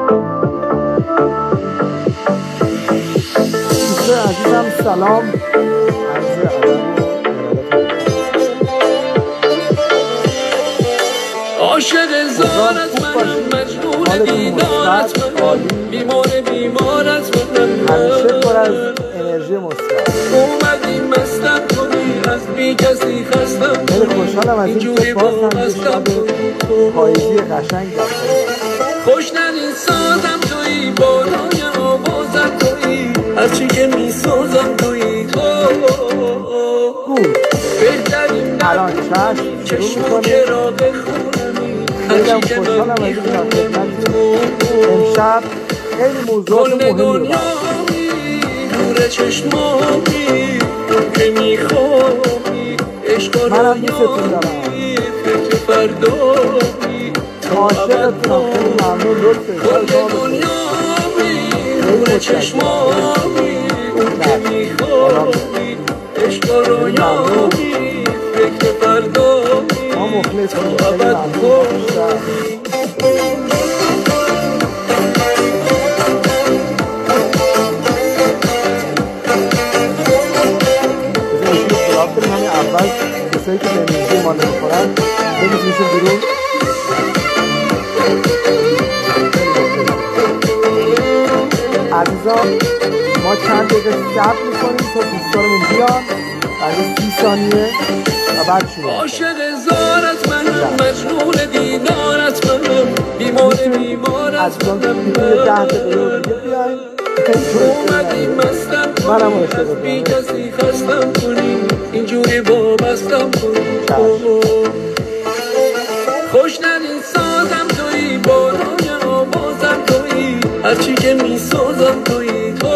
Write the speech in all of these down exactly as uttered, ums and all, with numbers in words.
عزیزم سلام، عرض ادب عاشق زارت منم، مجنون دیدارت منم، بیمار بیمارت منم، همیشه پر از انرژی مثبت. اومدی مستم کنی، از بی کسی خستم خیلی خوشحالم از این که باز هم یه شب پاییزی قشنگ دارم. خوش ندین سازم تویی، بالای آوازم تویی، هرچی که می سازم تویی تو. گود بهترین الان چشم چشم شروع و میکنیم. چراغ خونمی، خیلی هم هرچی که خوشحالم من از این که میخونم امشب خیلی موضوعات کل مهمی رو دنیا دارم. نور چشمانی که میخوابی، عشق منم دوستتون دارم، فکر فردایی عاشقتونم. خیلی ممنون لطف کل اشاره دنیا خیلی نور متشکرم. چشمانی که میخوابی، عشق رویایی فکر فردایی ما مخلصیم. تا خیلی ابد ممنون. بریم همین اول کسایی که به انرژی ما نمیخورن بریزیمشون بیرون. عزیزان ما چند دقیقه صبر میکنیم تا دوستانمون بیان، بعد سی ثانیه و بعد شروع. عاشق زارت منم، مجنون دیدارت منم، بیمار بیمارت منم، یه ده دقیقه دیگه بیاین. اومدی مستم منم کنی، عاشق از بی دارم. کسی خستم کنی، اینجوری وابستم کنی. خوش ندین سازم تویی، بالای آوازم تویی، هرچی که می سازم تویی تو.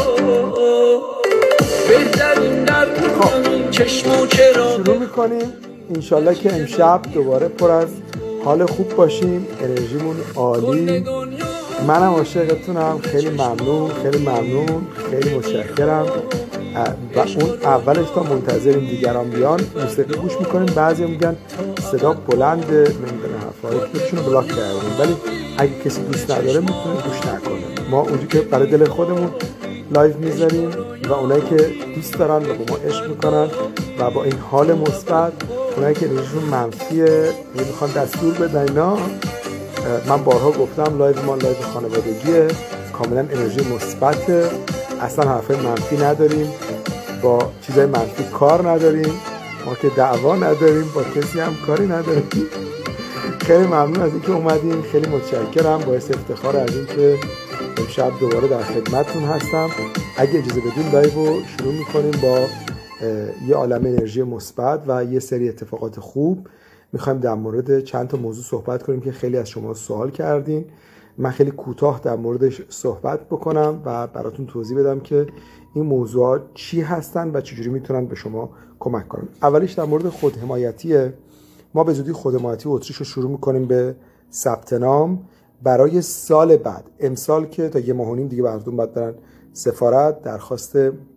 بهترین در میکنی، چشم و چراغ شروع میکنیم. انشالله که امشب دوباره پر از حال خوب باشیم، انرژیمون عالی. منم عاشقتونم. خیلی ممنون، خیلی ممنون، خیلی متشکرم. و اون اولش تا منتظریم دیگران بیان موسیقی گوش میکنیم. بعضی میگن صدا بلنده، نمیدونم حرفایی که خودشونو بلاک کردیم، ولی اگه کسی دوست نداره میتونه گوش نکنه. ما اونجوری که برای دل خودمون لایو میذاریم و اونایی که دوست دارن و با ما عشق میکنن و با این حال مثبت، اونایی که انرژیشون منفیه میخوان دستور بدن اینا. من بارها گفتم لایو ما لایو خانوادگیه، کاملا انرژی مثبته، اصلا حرفای منفی نداریم، با چیزای منفی کار نداریم، ما که دعوا نداریم، با کسی هم کاری نداریم. خیلی ممنون از اینکه اومدین، خیلی متشکرم، باعث افتخار از اینکه امشب دوباره در خدمتتون هستم. اگه اجازه بدین لایو رو شروع میکنیم با یه عالم انرژی مثبت و یه سری اتفاقات خوب. میخوایم در مورد چند تا موضوع صحبت کنیم که خیلی از شما سوال کردین. من خیلی کوتاه در موردش صحبت بکنم و براتون توضیح بدم که این موضوعات چی هستن و چجوری میتونن به شما کمک کنن. اولیش در مورد خودحمایتیه. ما به زودی خودحمایتی اتریش رو شروع میکنیم به ثبت نام برای سال بعد. امسال که تا یه ماه و نیم دیگه براتون باید برن سفارت. درخواست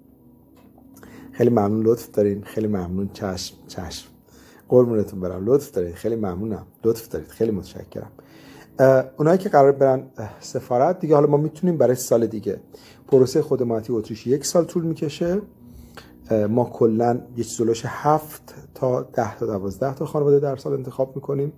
خیلی ممنون، لطف دارین، خیلی ممنون، چشم چشم، قربونتون برم، لطف دارید، خیلی ممنونم، لطف دارید، خیلی متشکرم. اونایی که قرار برن سفارت دیگه، حالا ما میتونیم برای سال دیگه. پروسه خودحمایتی اتریش یک سال طول میکشه. ما کلا یه چیزولوش هفت تا ده تا دوازده تا خانواده در سال انتخاب میکنیم.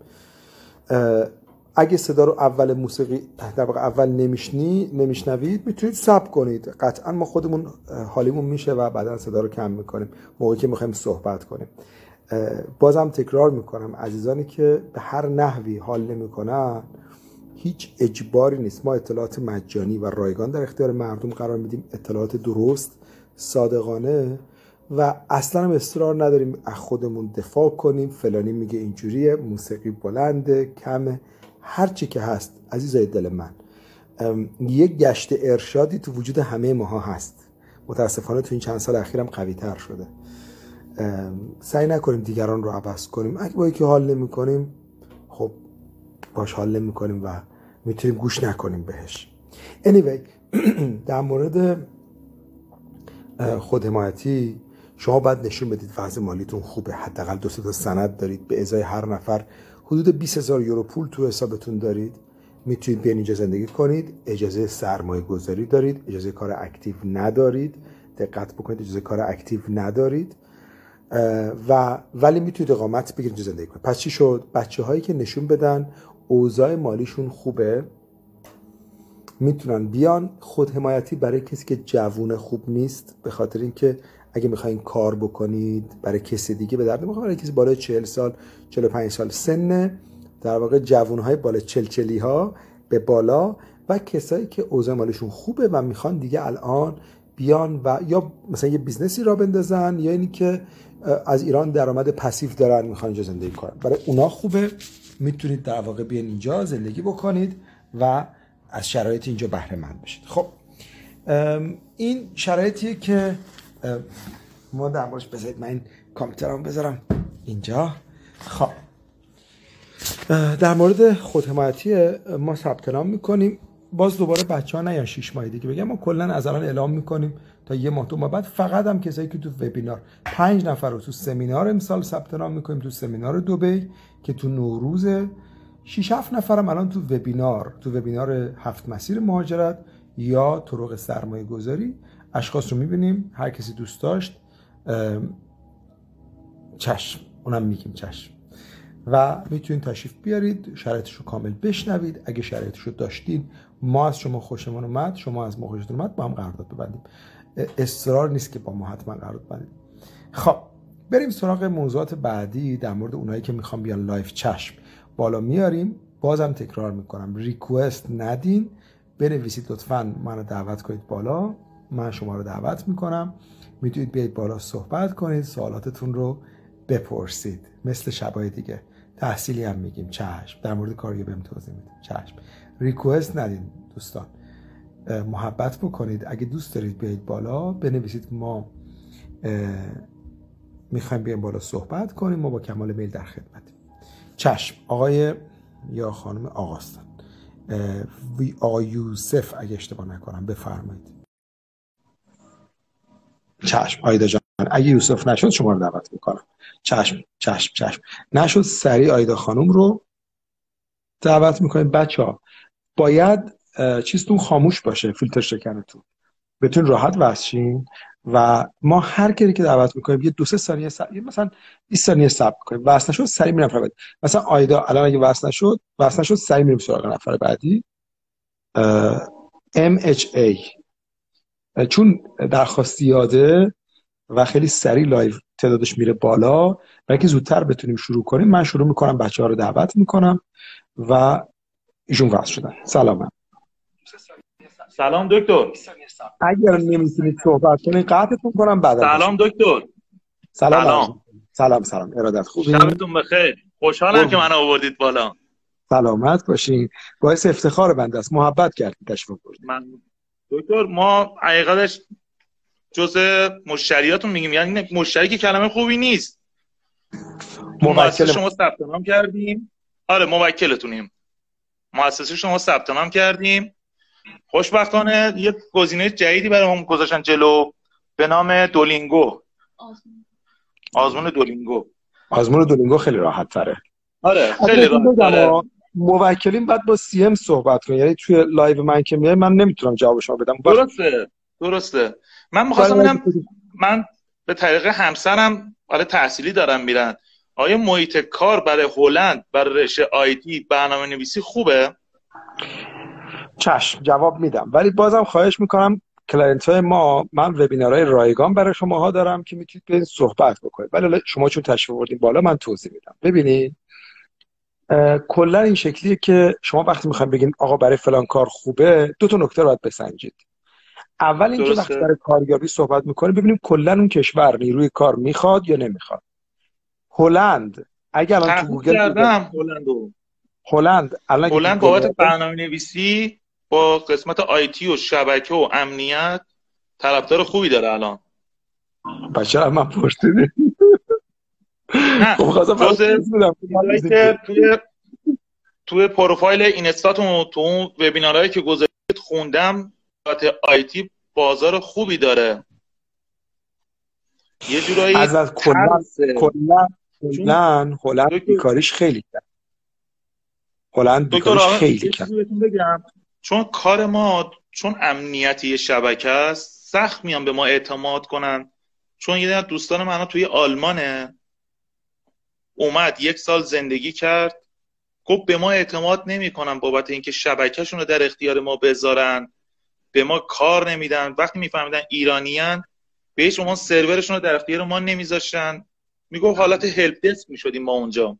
اگه صدا رو اول موسیقی در واقع اول نمیشنی نمیشنوید میتونید ثبت کنید. قطعا ما خودمون حالیمون میشه و بعدا صدا رو کم میکنیم موقعی که میخوایم صحبت کنیم. بازم تکرار میکنم، عزیزانی که به هر نحوی حال نمیکنن هیچ اجباری نیست. ما اطلاعات مجانی و رایگان در اختیار مردم قرار میدیم، اطلاعات درست، صادقانه، و اصلا هم اصرار نداریم از خودمون دفاع کنیم. فلانی میگه اینجوریه، موسیقی بلنده، کمه، هر چی که هست. عزیزای دل من، یک گشت ارشادی تو وجود همه ماها هست. متاسفانه تو این چند سال اخیرم قوی تر شده. سعی نکنیم دیگران رو عوض کنیم. اگه با یکی حال نمی کنیم، خب باش حال نمی کنیم و میتونیم گوش نکنیم بهش. anyway در مورد خودحمایتی شما باید نشون بدید وضع مالیتون خوبه. حداقل دو تا سند دارید، به ازای هر نفر حدود بیست هزار یورو پول تو حسابتون دارید. میتونید بیاین اینجا زندگی کنید، اجازه سرمایه گذاری دارید، اجازه کار اکتیو ندارید، دقت بکنید اجازه کار اکتیو ندارید و ولی میتونید اقامت بگیرید اینجا زندگی کنید. پس چی شد؟ بچه هایی که نشون بدن اوضاع مالیشون خوبه میتونن بیان. خود حمایتی برای کسی که جوون خوب نیست، به خاطر اینکه اگه میخواین کار بکنید برای کسی دیگه به درد نمیخوره. برای کسی بالای چهل سال چهل و پنج سال سن، در واقع جوانهای بالا چل چلی ها به بالا و کسایی که اوضاع مالیشون خوبه و میخوان دیگه الان بیان و یا مثلا یه بیزنسی را بندازن یا اینی که از ایران درآمد پسیو دارن میخوان اینجا زندگی کنن، برای اونا خوبه. میتونید در واقع بیان اینجا زندگی بکنید و از شرایط اینجا بهره مند بشید. خب این شرایطیه که ما در موردش بذارید من این کامپیوترم بذارم اینجا. خب در مورد خودحمایتی ما ثبت نام میکنیم. باز دوباره بچه ها نیان شیش ماه دیگه بگم، ما کلا از الان اعلام میکنیم تا یه ماه دو ماه بعد فقط هم کسایی که تو وبینار پنج نفر رو تو سمینار امسال ثبت نام میکنیم، تو سمینار دبی که تو نوروز، شش هفت نفرم الان تو وبینار تو وبینار هفت مسیر مهاجرت یا طرق سرمایه گذاری. اشخاص رو میبینیم، هر کسی دوست داشت چشم اونم میگیم چشم و میتونید تشریف بیارید، شرایطش رو کامل بشنوید. اگه شرایطش رو داشتین ما از شما خوشمون اومد، شما از ما خوشتون اومد، با هم قرارداد ببندیم. اصرار نیست که با ما حتما قرارداد ببندیم. خب بریم سراغ موضوعات بعدی در مورد اونایی که میخوام بیان لایف. چشم بالا میاریم، بازم تکرار میکنم ریکوست ندین، بنویسید لطفاً منو دعوت کنید بالا، من شما رو دعوت میکنم، میتونید بیاید بالا صحبت کنید، سوالاتتون رو بپرسید مثل شبای دیگه. تحصیلی هم میگیم چشم، در مورد کاری بهم توضیح میدیم چشم. ریکوست ندین دوستان، محبت بکنید. اگه دوست دارید بیاید بالا بنویسید ما میخوایم بیایم بالا صحبت کنیم، ما با کمال میل در خدمتیم. چشم. آقای یا خانم آقاستان، آقای یوسف اگه اشتباه نکنم بفرمایید. چشم آیدا جان، اگه یوسف نشد شما رو دعوت میکنم. چشم چشم چشم نشد سریع آیدا خانم رو دعوت میکنید. بچه ها باید چیزتون خاموش باشه، فیلتر شکنتون، بتون راحت واسشین و ما هر کاری که دعوت میکنیم یه دو سه ثانیه صبر، مثلا بیست ثانیه صبر کنیم. واسه نشد سریع میرم نفر بعدی. مثلا آیدا الان اگه واسه نشد واسه نشد سریع میریم سراغ نفر بعدی. ام اچ ای چون درخواست زیاده و خیلی سریع لایو تعدادش میره بالا، برای اینکه زودتر بتونیم شروع کنیم من شروع میکنم، بچه‌ها رو دعوت میکنم و ایشون واسه شدن. سلام. سلام دکتر. اگر نمیتونید صحبت کنید قطعتون کنم بعد. سلام دکتر. سلام سلام سلام, سلام. ارادت خوبی؟ شبتون بخیر. خوشحالم که منو آوردید بالا. سلامت باشین. باعث افتخار بنده است. محبت کردید تشریف آوردید. من دکتر ما حقیقتش جزء مشتریاتون میگیم، یعنی مشتری که کلمه خوبی نیست. موکل شما ثبت نام کردیم. آره موکلتونیم. مؤسسه شما ثبت نام کردیم. خوشبختانه یه گزینه جدیدی برای ما گذاشتن جلو به نام دولینگو. آزمون دولینگو. آزمون دولینگو خیلی راحت تره. آره خیلی راحت تره. موکلین بعد با سی ام صحبت کنن، یعنی توی لایو من که میاد من نمیتونم جواب شما بدم. درسته درسته. من می‌خواستم ببینم، من به طریق همسرم برای تحصیلی دارم میرن، آیا محیط کار برای هلند برای رشته آیتی برنامه‌نویسی خوبه؟ چشم جواب میدم، ولی بازم خواهش میکنم کلاینت های ما، من وبینارهای رایگان برای شماها دارم که میتونید برید صحبت بکنید، ولی شما چون تشریف آوردین بالا من توضیح میدم. ببینید کلا این شکلیه که شما وقتی میخواید بگین آقا برای فلان کار خوبه، دو تا نکته رو باید بسنجید. اول اینکه وقتی برای کاریابی صحبت میکنید ببینیم کلا اون کشور نیروی کار میخواد یا نمیخواد. هلند اگه الان تو گوگل کردم هلندو هلند الان هلند بابت برنامه‌نویسی با قسمت آیتی و شبکه و امنیت طرفدار خوبی داره الان. بچه‌ها من پرسیدم. خب خواستم که توی توی پروفایل اینستاتون تو اون وبینارهایی که گذاشتید خوندم بابت آیتی بازار خوبی داره. یه جورایی از از کلا کلا کلا هلند بیکاریش خیلی کرد. هلند بیکاریش خیلی کم. بگم چون کار ما چون امنیتی شبکه است سخت میان به ما اعتماد کنن. چون یه دوستان من توی آلمانه اومد یک سال زندگی کرد گفت به ما اعتماد نمیکنن بابت اینکه شبکه‌شون رو در اختیار ما بذارن، به ما کار نمیدن. وقتی میفهمیدن ایرانیان به شما سرورشون رو در اختیار ما نمیذاشتن، میگفت حالت هلپ دسک میشدیم ما اونجا.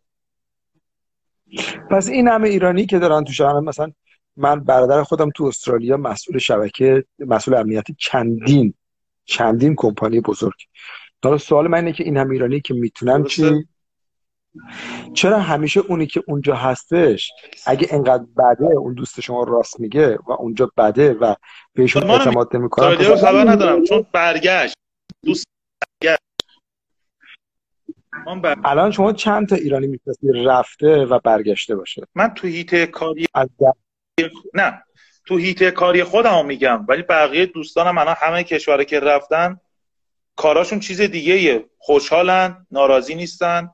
پس این همه ایرانی که دارن تو شهر، مثلا من برادر خودم تو استرالیا مسئول شبکه، مسئول امنیتی چندین چندین کمپانی بزرگ. حالا سوال من اینه که این همه ایرانی که میتونن چی؟ چرا همیشه اونی که اونجا هستش اگه انقدر بده اون دوست شما راست میگه و اونجا بده و بهشون اعتماد نمیکنن؟ خب خبر ندارم چون برگشت دوست برگشت. بر... الان شما چند تا ایرانی می‌شناسی رفته و برگشته باشه؟ من تو هیت کاری از نه تو هیت کاری خودم میگم، ولی بقیه دوستانم الان همه کشورها که رفتن کاراشون چیز دیگه ایه. خوشحالن، ناراضی نیستن،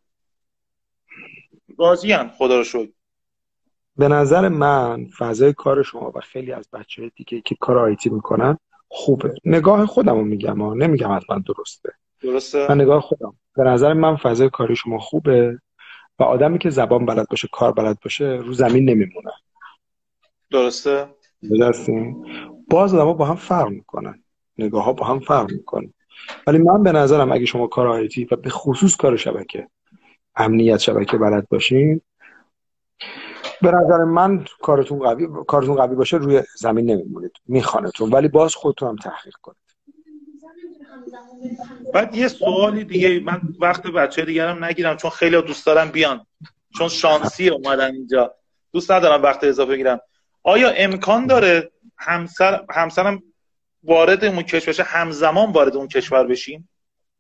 راضی‌ان خدا رو شکر. به نظر من فضای کار شما و خیلی از بچه‌های دیگه که کار آیتی میکنن خوبه. نگاه خودمو میگم ها، نمیگم حتما درسته. درسته. من نگاه خودم. به نظر من فضای کاری شما خوبه و آدمی که زبان بلد باشه، کار بلد باشه رو زمین نمیمونه. درسته. درسته. باز آدم‌ها با هم فرق میکنن، نگاه‌ها با هم فرق میکنن. ولی من به نظرم اگه شما کار آیتی و به خصوص کار شبکه، امنیت شبکه بلد باشین، به نظر من کارتون قوی کارتون قوی باشه روی زمین نمیمونید، میخوانتون، ولی باز خودتون هم تحقیق کنید. بعد یه سوالی دیگه، من وقت بچه دیگرم نگیرم چون خیلی دوست دارم بیان، چون شانسی اومدن اینجا، دوست ندارم وقت اضافه بگیرم. آیا امکان داره همسر همسرم وارد اون کشور بشه، همزمان وارد اون کشور بشیم؟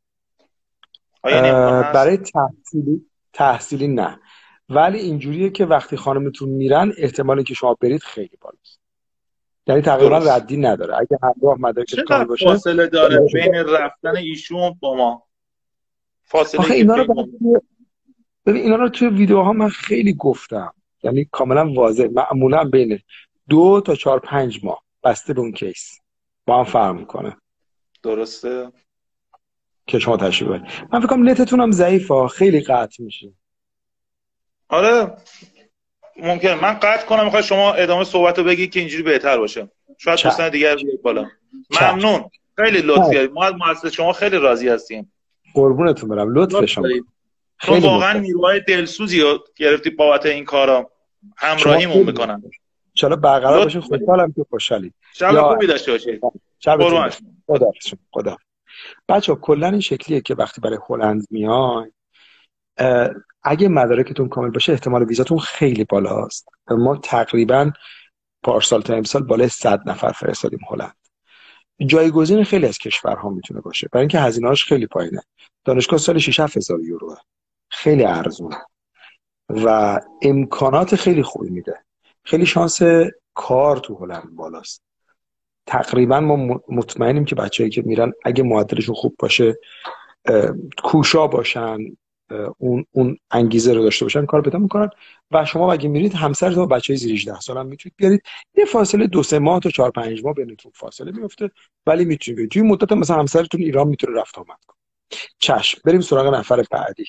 آیا برای تحصیلی تحصیلی نه، ولی اینجوریه که وقتی خانمتون میرن احتمالی که شما برید خیلی بالاست. یعنی تقریبا ردی نداره. اگه همراه مدارکش کامل باشه. فاصله داره بین رفتن ایشون با ما؟ فاصله آخه اینا رو ببین، اینا رو توی ویدیوها من خیلی گفتم، یعنی کاملا واضح. معمولا بین دو تا چهار پنج ماه بسته به اون کیس با هم فرق میکنه. درسته که شما تشریف برید. من فکر کنم نتتون هم ضعیفه، خیلی قطع میشه. آره ممکن من قطع کنم، میخوای شما ادامه صحبت رو بگی که اینجوری بهتر باشه. شاید دوستان دیگر بیاد بالا. ممنون، خیلی لطفی دارید. ما از مؤسسه شما خیلی راضی هستیم. قربونتون برم، لطف شما. خیلی واقعا نیروهای دلسوزی رو گرفتی بابت این کارا، همراهیمون میکنن. ان شاء الله برقرار باشین. خوشحالم که خوشحالید. شب خوبی داشته باشید. شب خدا خدا. بچه‌ها کلا این شکلیه که وقتی برای هلند میاین، اگه مدارکتون کامل باشه احتمال ویزاتون خیلی بالاست. ما تقریبا پارسال تا امسال بالای صد نفر فرستادیم هلند. جایگزین خیلی از کشورها میتونه باشه، برای اینکه هزینه‌اش خیلی پایینه. دانشگاه سال شش هفت هزار یوروه، خیلی ارزونه و امکانات خیلی خوبی میده. خیلی شانس کار تو هلند بالاست. تقریبا ما مطمئنیم که بچه‌ای که میرن اگه معدلشون خوب باشه، کوشا باشن، اون اون انگیزه رو داشته باشن، کار پیدا میکنن. و شما اگه میرید همسرتون و بچهای زیر هجده سال هم میتونید بیارید. یه فاصله دو سه ماه تا چهار پنج ماه بینتون فاصله میفته، ولی میتونید بیارید. توی مدت مثلا همسرتون ایران میتونه رفت آمد کنه. چشم. بریم سراغ نفر بعدی.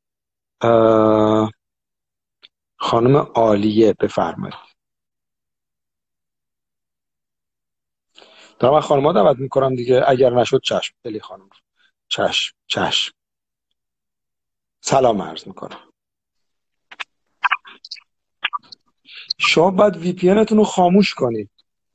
خانم عالیه، بفرمایید. دارم من خانم‌ها دعوت میکنم دیگه، اگر نشد چشم. خیلی خانم چشم چشم. سلام عرض میکنم. شما باید وی پی ان تون رو خاموش کنید.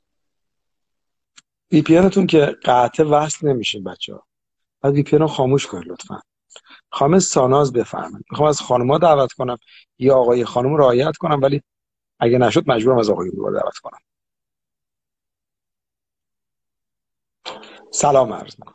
وی پی ان تون که قطع وصل نمیشین بچه‌ها. باید وی پی ان رو خاموش کنید لطفا. خانم ساناز بفرمایید. میخوام از خانم‌ها دعوت کنم یا آقای خانم رعایت کنم، ولی اگه نشد مجبورم از آقایون رو دعوت کنم. سلام عرض میکنم.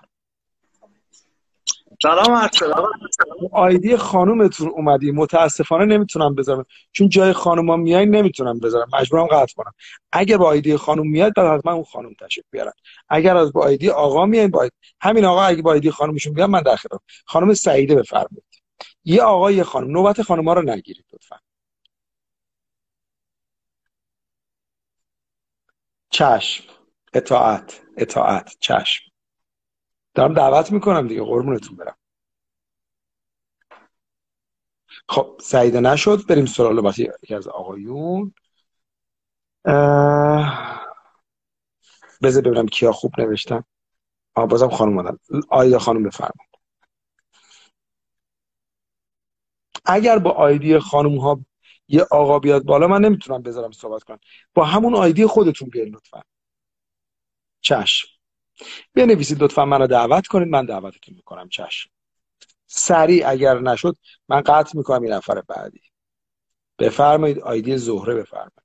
سلام عرض سلام. آیدی خانومتون اومدی، متاسفانه نمیتونم بذارم چون جای خانوما میای نمیتونم بذارم، مجبورم قطع کنم. اگر با آیدی خانوم میاد بعد حتما اون خانوم تشریف بیارن. اگر از با آیدی آقا میاین، با همین آقا اگه با آیدی خانومشون بیان من داخلم. خانم سعیده بفرمایید. یه آقا یه خانم، نوبت خانوما رو نگیرید لطفا. چشم. اطاعت اطاعت چشم. دارم دعوت میکنم دیگه، قربونتون برم. خب سعیده نشد، بریم سراغ بحث یکی از آقایون. بذار ببینم کیا خوب نوشتن. آه بازم خانم اومدن. آیدا خانم بفرمایید. اگر با آیدی خانم ها یه آقا بیاد بالا من نمیتونم بذارم صحبت کنم، با همون آیدی خودتون بیاین لطفا. چشم. بنویسید لطفا منو دعوت کنید، من دعوتتون میکنم. چشم. سریع اگر نشد من قطع میکنم این نفر بعدی. بفرمایید آیدی زهره بفرمایید.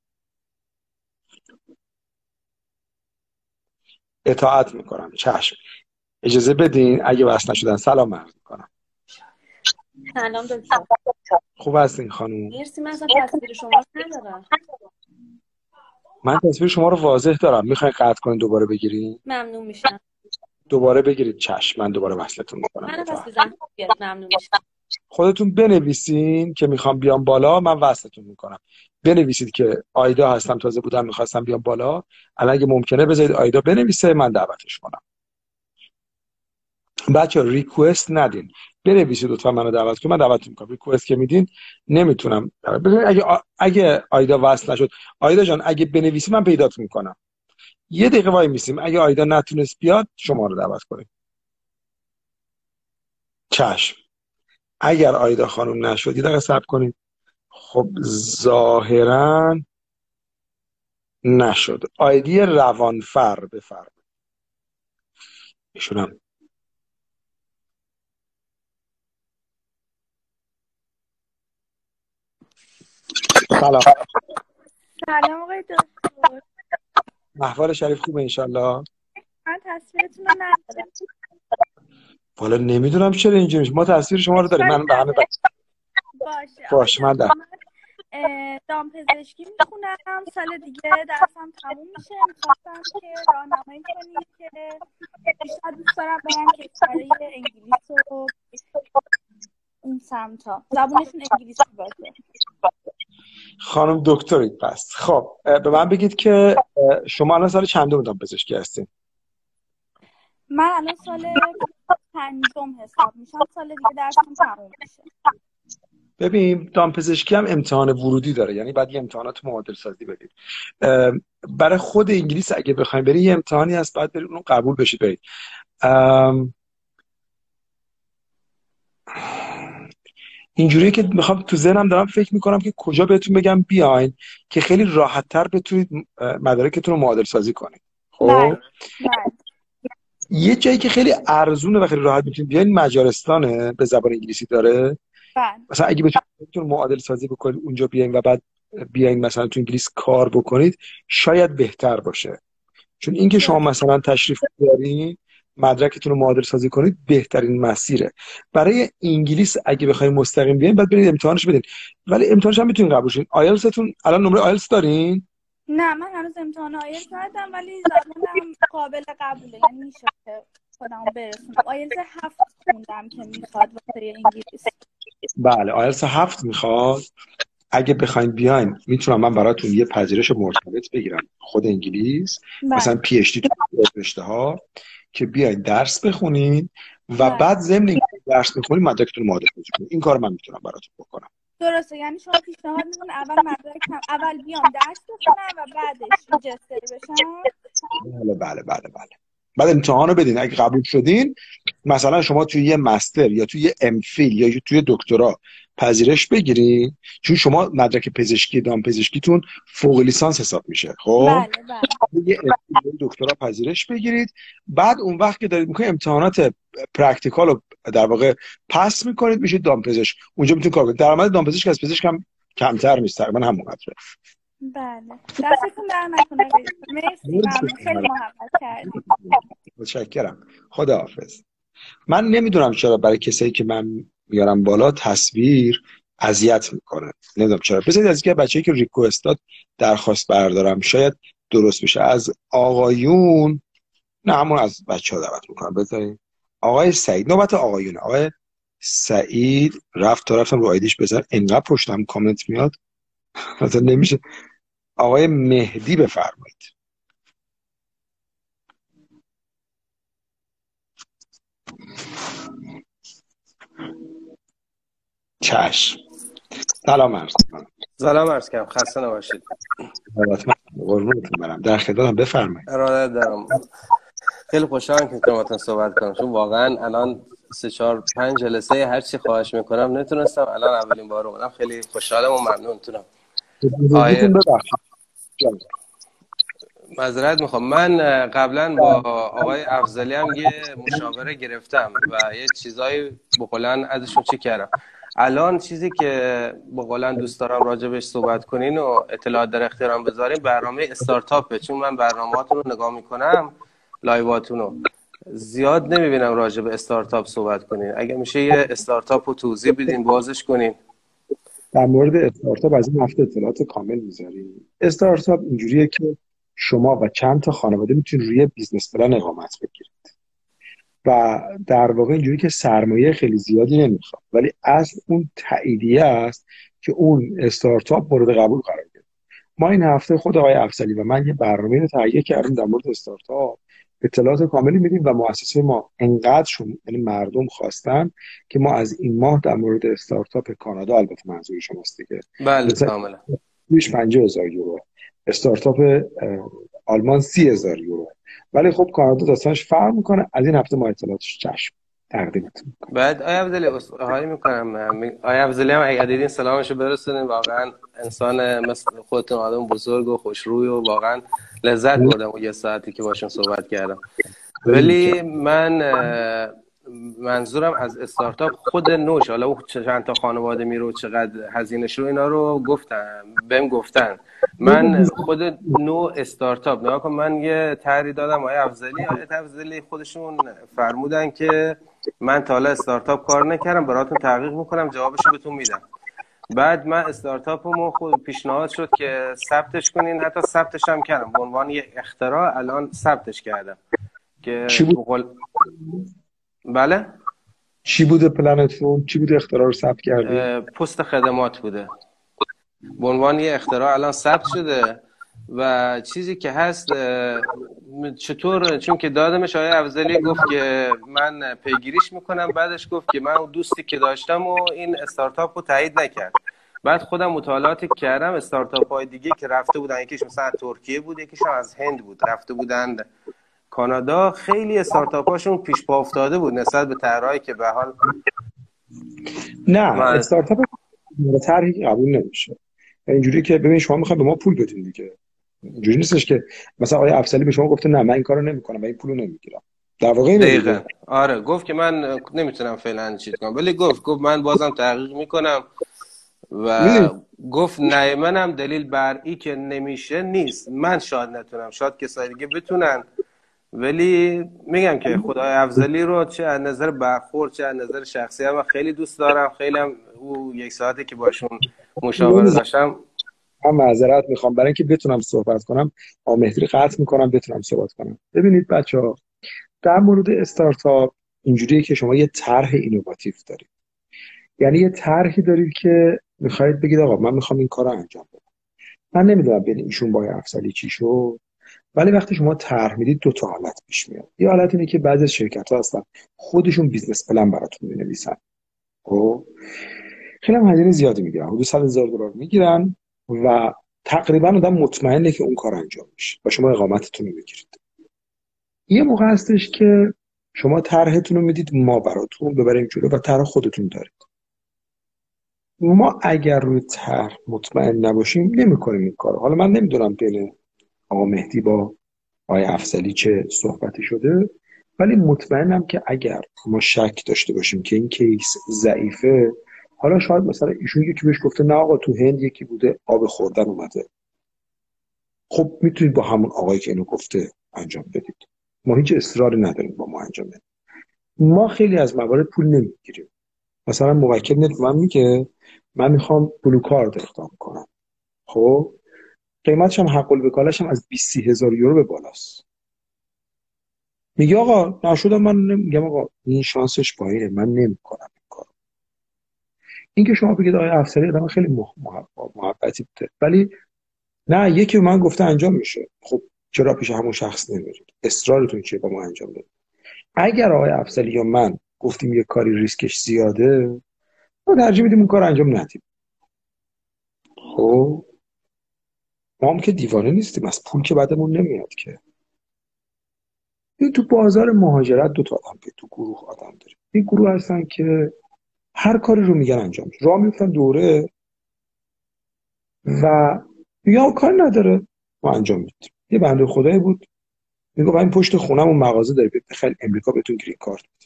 اطاعت میکنم. چشم. اجازه بدین اگه وصل نشدن سلام عرض میکنم. سلام دکتر. خوب هستین خانم؟ مرسی. من اصلا تصویر شما رو ندارم. من تصویر شما رو واضح دارم. میخواین قطع کنین دوباره بگیرین؟ ممنون میشم. دوباره بگیرید. چشم. من دوباره وصلتون میکنم. من پس بزن ممنون میشم. خودتون بنویسین که میخوام بیام بالا، من وصلتون میکنم. بنویسید که آیدا هستم، تازه بودم میخواستم بیام بالا. الان اگه ممکنه بذارید آیدا بنویسه من دعوتش کنم. بچه ریکوست ندین، بنویسید لطفا منو دعوت کنید، من دعوت میکنم. ریکوست که میدین نمیتونم. ببینید اگه اگه آیدا وصل نشد، آیدا جان اگه بنویسی من پیدات میکنم. یه دقیقه وای میسیم، اگه آیدا نتونست بیاد شما رو دعوت کنیم. چشم. اگر آیدا خانم نشد یه دقیقه صبر کنید. خب ظاهرا نشد. آیدی روانفر بفرمایید. ایشونم سلام. سلام آقای دکتر. احوال شریف خوبه انشالله؟ من تصویرتون رو ندارم. والا نمیدونم چرا اینجوری میشه. ما تصویر شما رو داریم. من به همه بس. باشه. باشه من در دامپزشکی میخونم، سال دیگه درسم تموم میشه. میخواستم که راهنمایی کنید که بیشتر دوست دارم برم کشورهای انگلیس و این سمتا، زبونشون انگلیسی باشه. خانم دکترید پس. خب به من بگید که شما الان سال چندم دامپزشکی هستین؟ من الان سال پنجم حساب میشم، سال دیگه درسم تموم میشه. ببین دامپزشکی هم امتحان ورودی داره، یعنی بعد یه امتحانات معادل سازی بدید. برای خود انگلیس اگه بخواید برید یه امتحانی هست، بعد برید اون قبول بشید برید. اینجوریه که میخوام تو ذهنم دارم فکر میکنم که کجا بهتون بگم بیاین که خیلی راحت‌تر بتونید مدارکتون رو معادل سازی کنید. خب یه جایی که خیلی ارزونه و خیلی راحت میتونید بیاین مجارستانه، به زبان انگلیسی داره. بله. مثلا اگه بتونید معادل سازی بکنید اونجا بیاین و بعد بیاین مثلا تو انگلیس کار بکنید شاید بهتر باشه. چون اینکه شما مثلا تشریف بیارین مدرکتون رو معادل سازی کنید بهترین مسیره. برای انگلیس اگه بخواید مستقیم بیاین بعد برید امتحانش بدین، ولی امتحانش هم میتونید قبول شین. آیلتستون الان نمره آیلتس دارین؟ نه من هنوز امتحان آیلتس ندادم، ولی زبانم قابل قبوله، یعنی میشه که خودمو برسونم. آیلتس هفت خوندم که میخواد واسه انگلیس. بله آیلتس هفت میخواد. اگه بخواید بیاین میتونم من براتون یه پذیرش مرتبط بگیرم خود انگلیس. بله. مثلا پی اچ دی تو رشته ها که بیاین درس بخونین و بله. بعد ضمن اینکه درس بخونین مدرکتون رو معادل سازی کنین. این کارو من میتونم براتون بکنم. درسته، یعنی شما پیشنهاد میکنید اول مدرکم اول بیام درس بخونم و بعدش رجستر بشم؟ بله بله بله بله. بعد امتحان رو بدین. اگه قبول شدین مثلا شما توی یه مستر یا توی یه ام فیل یا توی دکترا پذیرش بگیرین، چون شما مدرک پزشکی دامپزشکیتون فوق لیسانس حساب میشه. خب بله بله. یه دکترا پذیرش بگیرید، بعد اون وقت که دارید میکنید امتحانات پرکتیکال رو در واقع پس میکنید میشید دامپزشک. اونجا میتونید کار کنید. درآمد دامپزشک از پزشک هم کمتر نیست، تقریبا همونقدره. بله. دستتون در نکنه. مرسی. ممنون. خیلی محبت کردید. متشکرم. خداحافظ. من نمیدونم چرا برای کسایی که من میارم بالا تصویر اذیت میکنه، نمیدونم چرا. بذارید از اینکه بچه‌ای که ریکوست داد درخواست بردارم، شاید درست بشه. از آقایون نه همون از بچه‌ها دعوت میکنم. بذارید آقای سعید، نوبت آقایون. آقای سعید رفت تا رفتم رو آیدیش بزن، انقدر پشتم کامنت میاد مثلا نمیشه. آقای مهدی بفرمایید. چشم. سلام عرض کنم. سلام عرض کنم. خسته نباشید. قربونتون برم. در خدمتم، بفرمایید. ارادت دارم. خیلی خوشحالم که میتونم صحبت کنم، چون واقعا الان سه چهار پنج جلسه هر چی خواهش میکنم نتونستم، الان اولین بار اومدم. خیلی خوشحالم و ممنونتونم. آیه معذرت میخوام، من قبلا با آقای افضلی هم یه مشاوره گرفتم و یه چیزایی بقولن ازشون چی کردم. الان چیزی که بقولن دوست دارم راجبش صحبت کنین و اطلاعات در اختیارم بذارین، برنامه استارتاپه. چون من برنامه‌هاتون رو نگاه میکنم، لایواتون رو زیاد نمیبینم راجب استارتاپ صحبت کنین. اگه میشه یه استارتاپ رو توضیح بدین، بازش کنین. در مورد استارتاپ از این هفته اطلاعات کامل میذاریم. استارتاپ اینجوریه که شما و چند تا خانواده میتونید روی بیزنس پلن اقامت بگیرید و در واقع اینجوری که سرمایه خیلی زیادی نمیخواد، ولی اصل اون تاییدیه است که اون استارتاپ مورد قبول قرار گرفت. ما این هفته خود آقای افضلی و من یه برنامه رو تهیه کردیم در مورد استارتاپ، اطلاعات کاملی میدیم و مؤسسه ما انقدر شون یعنی مردم خواستن که ما از این ماه در مورد استارتاپ کانادا، البته منظور شماست دیگه، بله کاملا، بیش پنجاه هزار یورو، استارتاپ آلمان سی هزار یورو، ولی خب کانادا داستانش فرق میکنه. از این هفته ما اطلاعاتش چشم تقدیمتون میکنم. بعد آقای افضلی اصحایی میکنم، آقای افضلی هم اگه دیدین سلامشو برسونین. واقعا انسان مثل خودتون آدم بزرگ و خوشروی و واقعا لذت بردم و یه ساعتی که باشون صحبت کردم. ولی من منظورم از استارتاپ خود نوش، حالا او چند تا خانواده میره و چقدر هزینه‌ش رو اینا رو گفتن بهم گفتن. من خود نوع استارتاپ نگاه کن، من یه طرحی دادم آقای افضلی، آقای افضلی خودشون فرمودن که من تا حالا استارتاپ کار نکردم، براتون تحقیق میکنم، جوابشو بهتون میدم. بعد من استارتاپمو خود پیشنهاد شد که ثبتش کنین، حتی ثبتش هم کردم به عنوان یه اختراع، الان ثبتش کردم که بقول... بله چی بوده پلنتون؟ چی بوده اختراع رو ثبت کردی؟ پست خدمات بوده، به عنوان یه اختراع الان ثبت شده. و چیزی که هست چطور، چون که دادمش آقای افضلی گفت که من پیگیریش میکنم، بعدش گفت که من دوستی که داشتم و این استارتاپ رو تایید نکرد. بعد خودم مطالعاتی کردم، استارتاپ های دیگه که رفته بودن، یکیش مثلا ترکیه بود، یکیش از هند بود، رفته بودن کانادا، خیلی استارتاپ هاشون پیش پا افتاده بود نسبت به طرحی که به حال نه من... استارتاپ طرحی قبول نمیشه. اینجوری که ببین شما میخواید به ما پول بدین دیگه، اینجوری نیستش که مثلا آقای افضلی به شما گفته نه من این کارو نمیکنم و این پولو نمیگیرم. در واقع دقیقاً آره، گفت که من نمیتونم فعلا چیز کنم، ولی گفت گفت من بازم تحقیق میکنم و می... گفت نه منم دلیل بر این که نمیشه نیست، من شاید نتونم، شاید کسای دیگه بتونن، ولی میگم که خدای افضلی رو چه از نظر برخورد چه از نظر شخصی هم خیلی دوست دارم. خیلی هم او یک ساعتی که باشون مشاوره داشتم. من معذرت میخوام برای اینکه بتونم صحبت کنم، آقا مهدی قطع میکنم بتونم صحبت کنم. ببینید بچه‌ها، در مورد استارتاپ اینجوریه که شما یه طرح اینوواتیو دارید، یعنی یه طرحی دارید که میخواید بگید آقا من میخوام این کارو انجام بدم. من نمیدونم بین ایشون با افضلی چی شد، ولی وقتی شما طرح میدید دو تا حالت پیش میاد. یه حالت اینه که بعضی از شرکت‌ها هستن خودشون بیزنس پلن براتون می‌نویسن، خب خیلی هم هزینه زیادی میگیرن، حدود صد هزار دلار میگیرن و تقریبا آدم مطمئنه که اون کار انجام میشه و شما اقامتتون رو میگیرید. یه موقع هستش که شما طرحتون رو میدید ما براتون ببریم جلو و طرح خودتون دارید. ما اگر روی طرح مطمئن نباشیم نمی‌کنیم این کارو. حالا من نمیدونم بین آقا مهدی با آقای افضلی چه صحبتی شده، ولی مطمئنم که اگر ما شک داشته باشیم که این کیس ضعیفه، حالا شاید مثلا ایشون یکی بهش گفته نه آقا تو هند یکی بوده آب خوردن اومده، خب میتونید با همون آقایی که اینو گفته انجام بدید. ما هیچ اصراری نداریم با ما انجام بدید. ما خیلی از موارد پول نمیگیریم. مثلا موکل نت من میگه من میخوام بلو کارت اقدام کنم، خب قیمتش هم حق الوکاله‌اش هم از بیست هزار یورو به بالاست. میگه آقا نشدم، من میگم آقا این شانسش پایینه، من نمیکنم این کارو. این که شما بگید آقای افسری آدم خیلی محبتی بوده، ولی نه یکی من گفته انجام میشه، خب چرا پیش همون شخص نمیرید؟ اصرارتون چیه با ما انجام بدید؟ اگر آقای افضلی یا من گفتیم یه کاری ریسکش زیاده، ما ترجیح میدیم اون کار انجام ندیم. خب ما هم که دیوانه نیستیم، از پول که بعدمون نمیاد که. این تو بازار مهاجرت دو تا آدم تو گروه آدم داریم. این گروه هستن که هر کاری رو میگن انجام میشه، راه میفتن دوره و یا کار نداره ما انجام میدیم. یه بنده خدایی بود میگه این پشت خونمون مغازه داره، بخیر امریکا بهتون گرین کارت میده.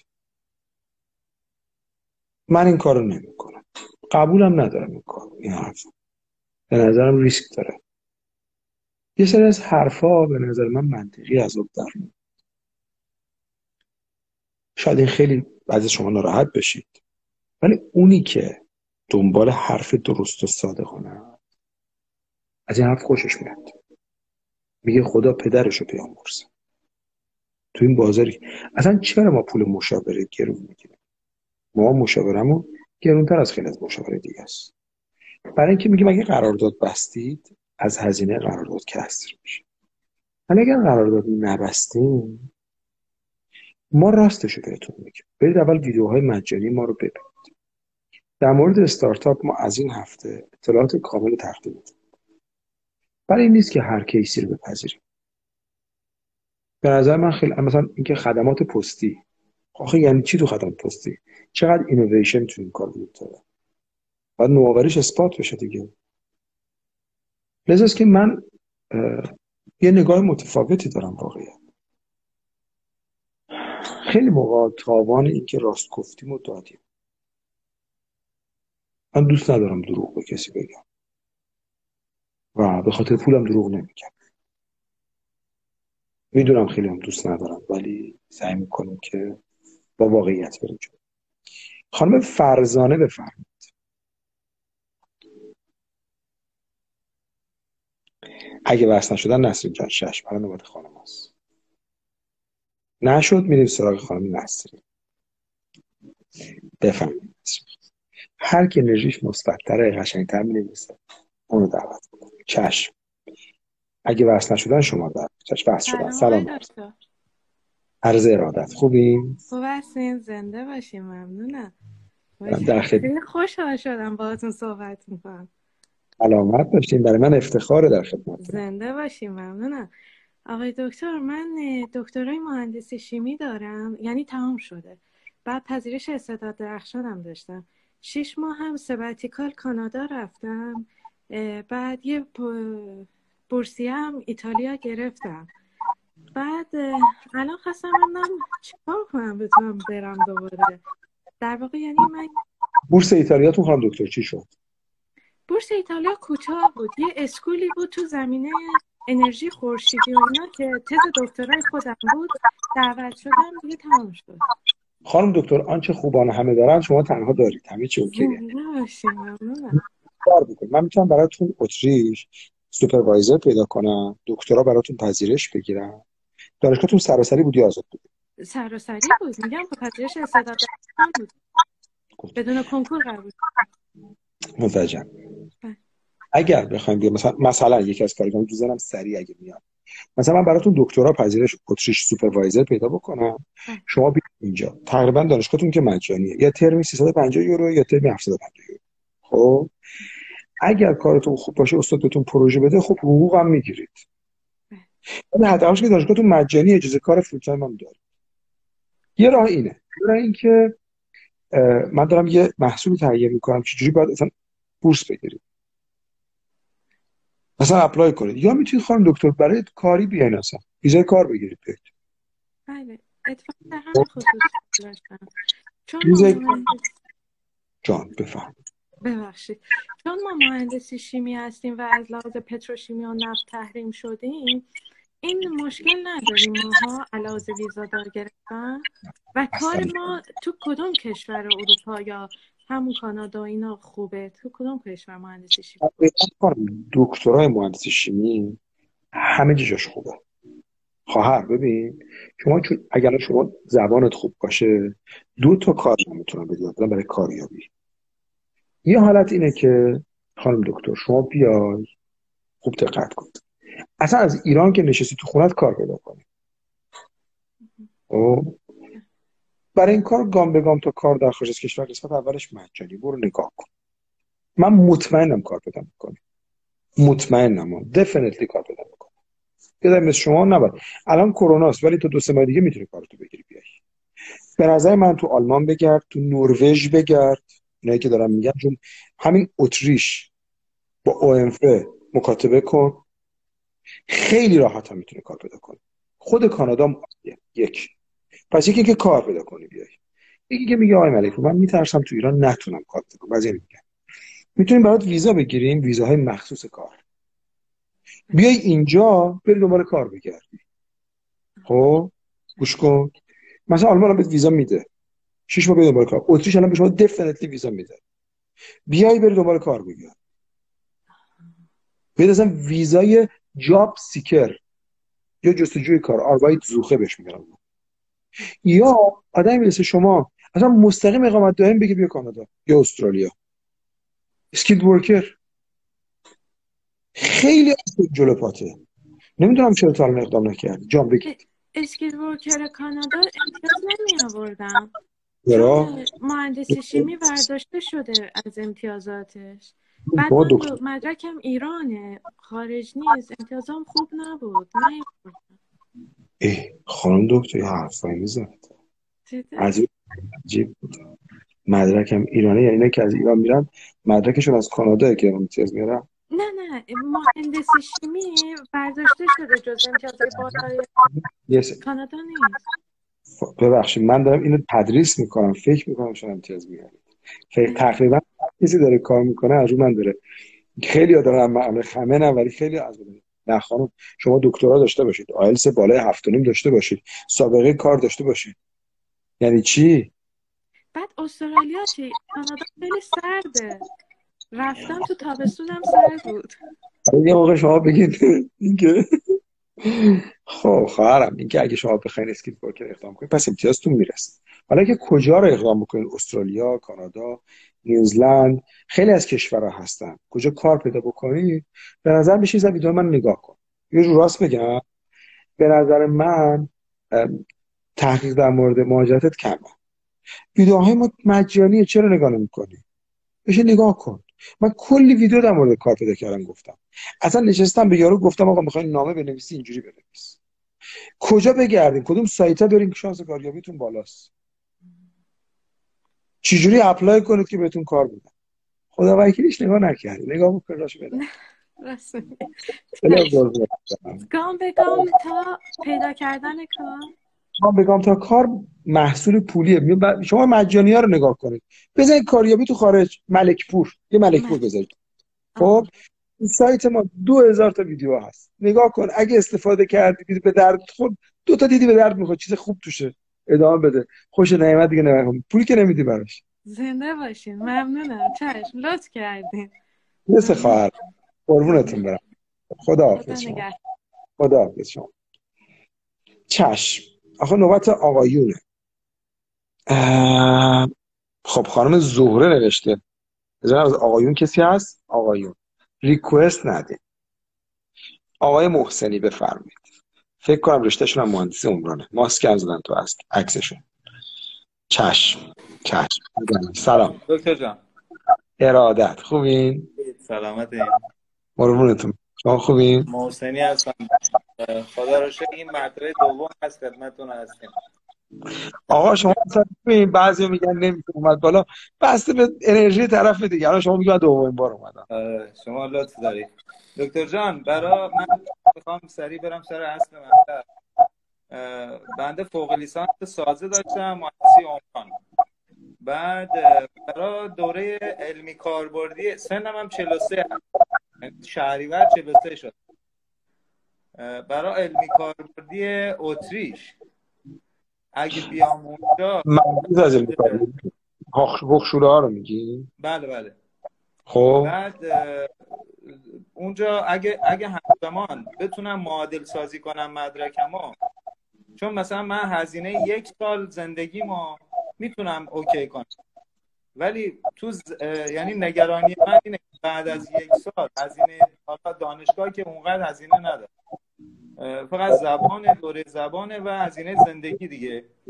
من این کارو نمیکنم، قبولم ندارم این کار. این حرف به نظرم ریسک داره. یه سری از حرفا به نظر من منطقی از اون در میاد. شاید این خیلی بعضی شما ناراحت بشید، ولی اونی که دنبال حرف درست و صادقانه از این حرف خوشش میاد، میگه خدا پدرشو بیامرزه. تو این بازاری اصلا چرا ما پول مشاوره گرون میگیریم؟ ما مشاورمون گرونتر از خیلی از مشاوره دیگه است. برای اینکه میگیم اگه قرارداد بستید از هزینه قرارداد کسر میشه، ولی اگر قرارداد نبستیم ما راستشو بهتون میگیم. برید اول ویدیوهای مجانی ما رو ببینید. در مورد استارتاپ ما از این هفته اطلاعات کامل تقدیم میدیم. برای این نیست که هر کیسی رو بپذیریم. به نظر من خیلی مثلا اینکه خدمات پستی، آخه یعنی چی تو خدمات پستی؟ چقدر اینویشن تو این کار وجود داره؟ باید نوآوریش اثبات بشه دیگه. لذا که من یه نگاه متفاوتی دارم واقعا. خیلی موقع تاوان این که راست گفتیم و دادیم. من دوست ندارم دروغ به کسی بگم و به خاطر پولم دروغ نمیگم. میدونم خیلی هم دوست ندارم، ولی سعی میکنیم که با واقعیت بریم جلو. خانم فرزانه بفرمایید. اگه وصل نشدن نسرین جان شش برای نوبت خانم هست. نشد میریم سراغ خانم نسرین. بفرمایید. هر کی انرژیش مثبت‌تره قشنگ‌تر می‌نویسه اونو دعوت کنید. چشم. اگه وصل نشدن شما دعوت. چشم وصل شدن. سلام. عرض ارادت. خوبین؟ خوب هستین؟ زنده باشین. ممنونم. در خدمت. خیلی خوشحال شدم باهاتون صحبت می‌کنم. سلامت باشین. برای من افتخاره در خدمت. زنده باشین. ممنونم. آقای دکتر، من دکترای مهندسی شیمی دارم، یعنی تمام شده. بعد پذیرش استعداد درخشانم داشتم. شش ماه هم سباتیکال کانادا رفتم. بعد یه بورسیه هم ایتالیا گرفتم. بعد الان خواستم ببینم چیکار کنم بتونم برم دوباره. در واقع یعنی من بورس ایتالیاتون خانم دکتر چی شد؟ بورس ایتالیا کوتاه بود. یه اسکولی بود تو زمینه انرژی خورشیدی و اینا که تز دکترای خودم بود. دعوت شدم دیگه تمام شد. خانم دکتر آنچه خوبان همه دارن شما تنها دارید. همه چی اوکیه. نباشید. ممنونم. کار بکنید. من میتونم براتون اتریش سوپروایزر پیدا کنم، دکترا براتون پذیرش بگیرم. دانشگاهتون سراسری بود یا آزاد بود؟ سراسری بود. میگم که پذیرش استعداد بود. بدون کنکور قبول. متوجهم. اگر بخوایم بگم مثلا مثلا یکی از کارگاهان تو زنم سریع اگه میاد، مثلا من براتون دکترا پذیرش اتریش سوپروایزر پیدا بکنم، شما بیاید اینجا. تقریبا دانشگاهتون که مجانیه. یا ترمی سیصد و پنجاه یورو یا ترمی هفتصد و پنجاه یورو. خب اگر کارتون خوب باشه استاد بهتون پروژه بده، خب حقوق هم میگیرید. ولی حداقلش که دانشگاهتون مجانی اجازه کار فول تایم هم داره. یه راه اینه. یه راه این که من دارم یه محصول تهیه میکنم چجوری باید مثلا بورس بگیرید. مثلا اپلای کنید، یا میتونید خانم دکتر برای کاری بیاین اصلا ویزای کار بگیرید بیاید. بله اتفاقا در همین خصوص داشتم. چون ویزای ما مهندس... جان بفرمایید. ببخشید چون ما مهندسی شیمی هستیم و از لحاظ پتروشیمی و نفت تحریم شدیم، این مشکل نداریم ماها علاوه ویزادار گرفتن. و کار ما تو کدوم کشور اروپا یا همون کانادا اینا خوبه؟ تو کدوم کشور مهندسی شیمی؟ دکترای مهندسی شیمی همه جاش خوبه. خواهر ببین شما چون اگر شما زبانت خوب باشه دو تا کار میتونم بدید برای کاریابی. یه حالت اینه که خانم دکتر شما بیای خوب دقت کنید، اصلا از ایران که نشستی تو خونت کار پیدا کنی. برای این کار گام به گام تا کار در خارج از کشور قسمت اولش مجانی، برو نگاه کن. من مطمئنم کار پیدا میکنی، مطمئنم دفینیتلی کار پیدا میکنی. یادم مثل شما نبود الان کرونا است ولی تو دو سه ماه دیگه میتونی کارتو بگیری بیای. به نظر من تو آلمان بگرد، تو نروژ بگرد، اینایی که دارم میگم، چون همین اتریش با او ام اف مکاتبه کن، خیلی راحت هم میتونی کار پیدا کنی. خود کانادا هم یک. پس یکی که کار پیدا کنی بیای، یکی که میگه آقای ملک من میترسم تو ایران نتونم کار پیدا کنم. بعضی میگن میتونیم برات ویزا بگیریم، ویزاهای مخصوص کار، بیای اینجا بری دنبال کار بگردی. خب گوش کن، مثلا آلمان هم بهت ویزا میده، شش ماه بری دنبال کار. اتریش الان به شما دفینیتلی ویزا میده، بیای بری دنبال کار بگرد. بیاد اصلا ویزای جاب سیکر یا جستجوی کار، آربایت زوخه بهش میگن. یا آدمی مثل شما اصلا مستقیم اقامت دائم بگی بیا کانادا یا استرالیا، اسکیلد ورکر، خیلی اصلا جلو پاته. نمیدونم چرا تا الان اقدام نکرد. جان بگید. اسکیل ورکر کانادا امتیاز نمی آوردم چرا؟ چون مهندسی شیمی برداشته شده از امتیازاتش. بعد با من دکتر دو- مدرکم ایرانه، خارج نیست، امتیازم خوب نبود. نیاوردم. اه خانم دکتر یه حرفایی میزنه جدا. عجیب عجیب بود. مدرکم ایرانه، یعنی اینا که از ایران میرن مدرکشون از کانادا که امتیاز میارن. نه نه مهندسی شیمی برداشته شده جز امتیازهای بالای یس کانادا نیست. ببخشید من دارم اینو تدریس میکنم، فکر میکنم شما امتیاز میارن. فکر تقریبا کسی داره کار میکنه از رو من داره. خیلی ها دارن معامله خمه نه، ولی خیلی از بدونید. نه خانم شما دکترا داشته باشید، آیلتس بالای هفت و نیم داشته باشید، سابقه کار داشته باشید. یعنی چی؟ بعد استرالیا چی؟ کانادا خیلی سرده. رفتم تو تابستونم سرد بود. یه موقع شما بگید اینکه خب خواهرم اینکه اگه شما بخواید اسکیل ورکر اقدام کنید پس امتیازتون میرسه. حالا که کجا رو اقدام بکنید؟ استرالیا، کانادا، نیوزلند، خیلی از کشورها هستن. کجا کار پیدا بکنید؟ به نظر میشه از ویدیو من نگاه کن. یه جو راست بگم، به نظر من تحقیق در مورد مهاجرتت کمه. ویدیوهای ما مجانیه، چرا نگاه نمی‌کنی؟ بشه نگاه کن. من کلی ویدیو در مورد کار پیدا کردم گفتم. اصلا نشستم به یارو گفتم آقا می‌خواید نامه بنویسی اینجوری بنویس. کجا بگردیم؟ کدوم سایت‌ها بریم که شانس کاریابیتون بالاست؟ چجوری اپلای کنید که بهتون کار بدن؟ خدا وکیلیش نگاه نکردی. نگاه بکن راش بده. رسمی. خیلی قربونت برم. گام به گام تا پیدا کردن کار. ما بگم تا کار محصول پولیه. می- ب- شما مجانی‌ها رو نگاه کنید. بزنید کاریابی تو خارج، ملکپور، یه ملکپور بذارید. خب این سایت ما دو هزار تا ویدیو هست. نگاه کن، اگه استفاده کردی دیدی به درد خود، دو تا دیدی به درد میخواد، چیز خوب توشه، ادامه بده. خوش نعمت دیگه نگاه کن. پولی که نمیدی براش. زنده باشین. ممنونم. چشم لطف کردین. مثل خواهر. قربونتون برم. خدا خدا حافظ شما. نگهدار. خدا حافظ شما. چشم. آخه نوبت آقایونه. اه... خب خانم زهره نوشته. بذارم از آقایون کسی هست؟ آقایون ریکوست نده. آقای محسنی بفرمایید. فکر کنم رشتهشون هم مهندسی عمرانه. ماسک هم زدن تو است عکسشون. چشم چشم. سلام دکتر جان. ارادت. خوبین؟ سلامت. قربونتون. شما خوبین؟ محسنی هستم. خدا رو شکر این مطلب دوم از خدمتتون هستیم. آقا شما مثلا ببین بعضیا میگن نمیشه اومد بالا، بسته به انرژی طرف دیگه. الان شما میگن دومین بار اومدم. شما لطف دارید. دکتر جان برای من میخوام سریع برم سر اصل مطلب. بنده فوق لیسانس سازه داشتم، مهندسی عمران. بعد برای دوره علمی کاربردی سنم هم چهل و سه هست. شهریور چهل و سه شد. برای علمی کاربردی اتریش اگه بیام اونجا منظور از علمی کاربردی هوخشوله ها رو میگی؟ بله بله. خب بعد اونجا اگه اگه همزمان بتونم معادل سازی کنم مدرکمو، چون مثلا من هزینه یک سال زندگیمو میتونم اوکی کنم، ولی تو ز... یعنی نگرانی من اینه بعد از یک سال هزینه دانشگاه که اونقدر هزینه نداره، فقط زبان، دوره زبانه و هزینه زندگی دیگه.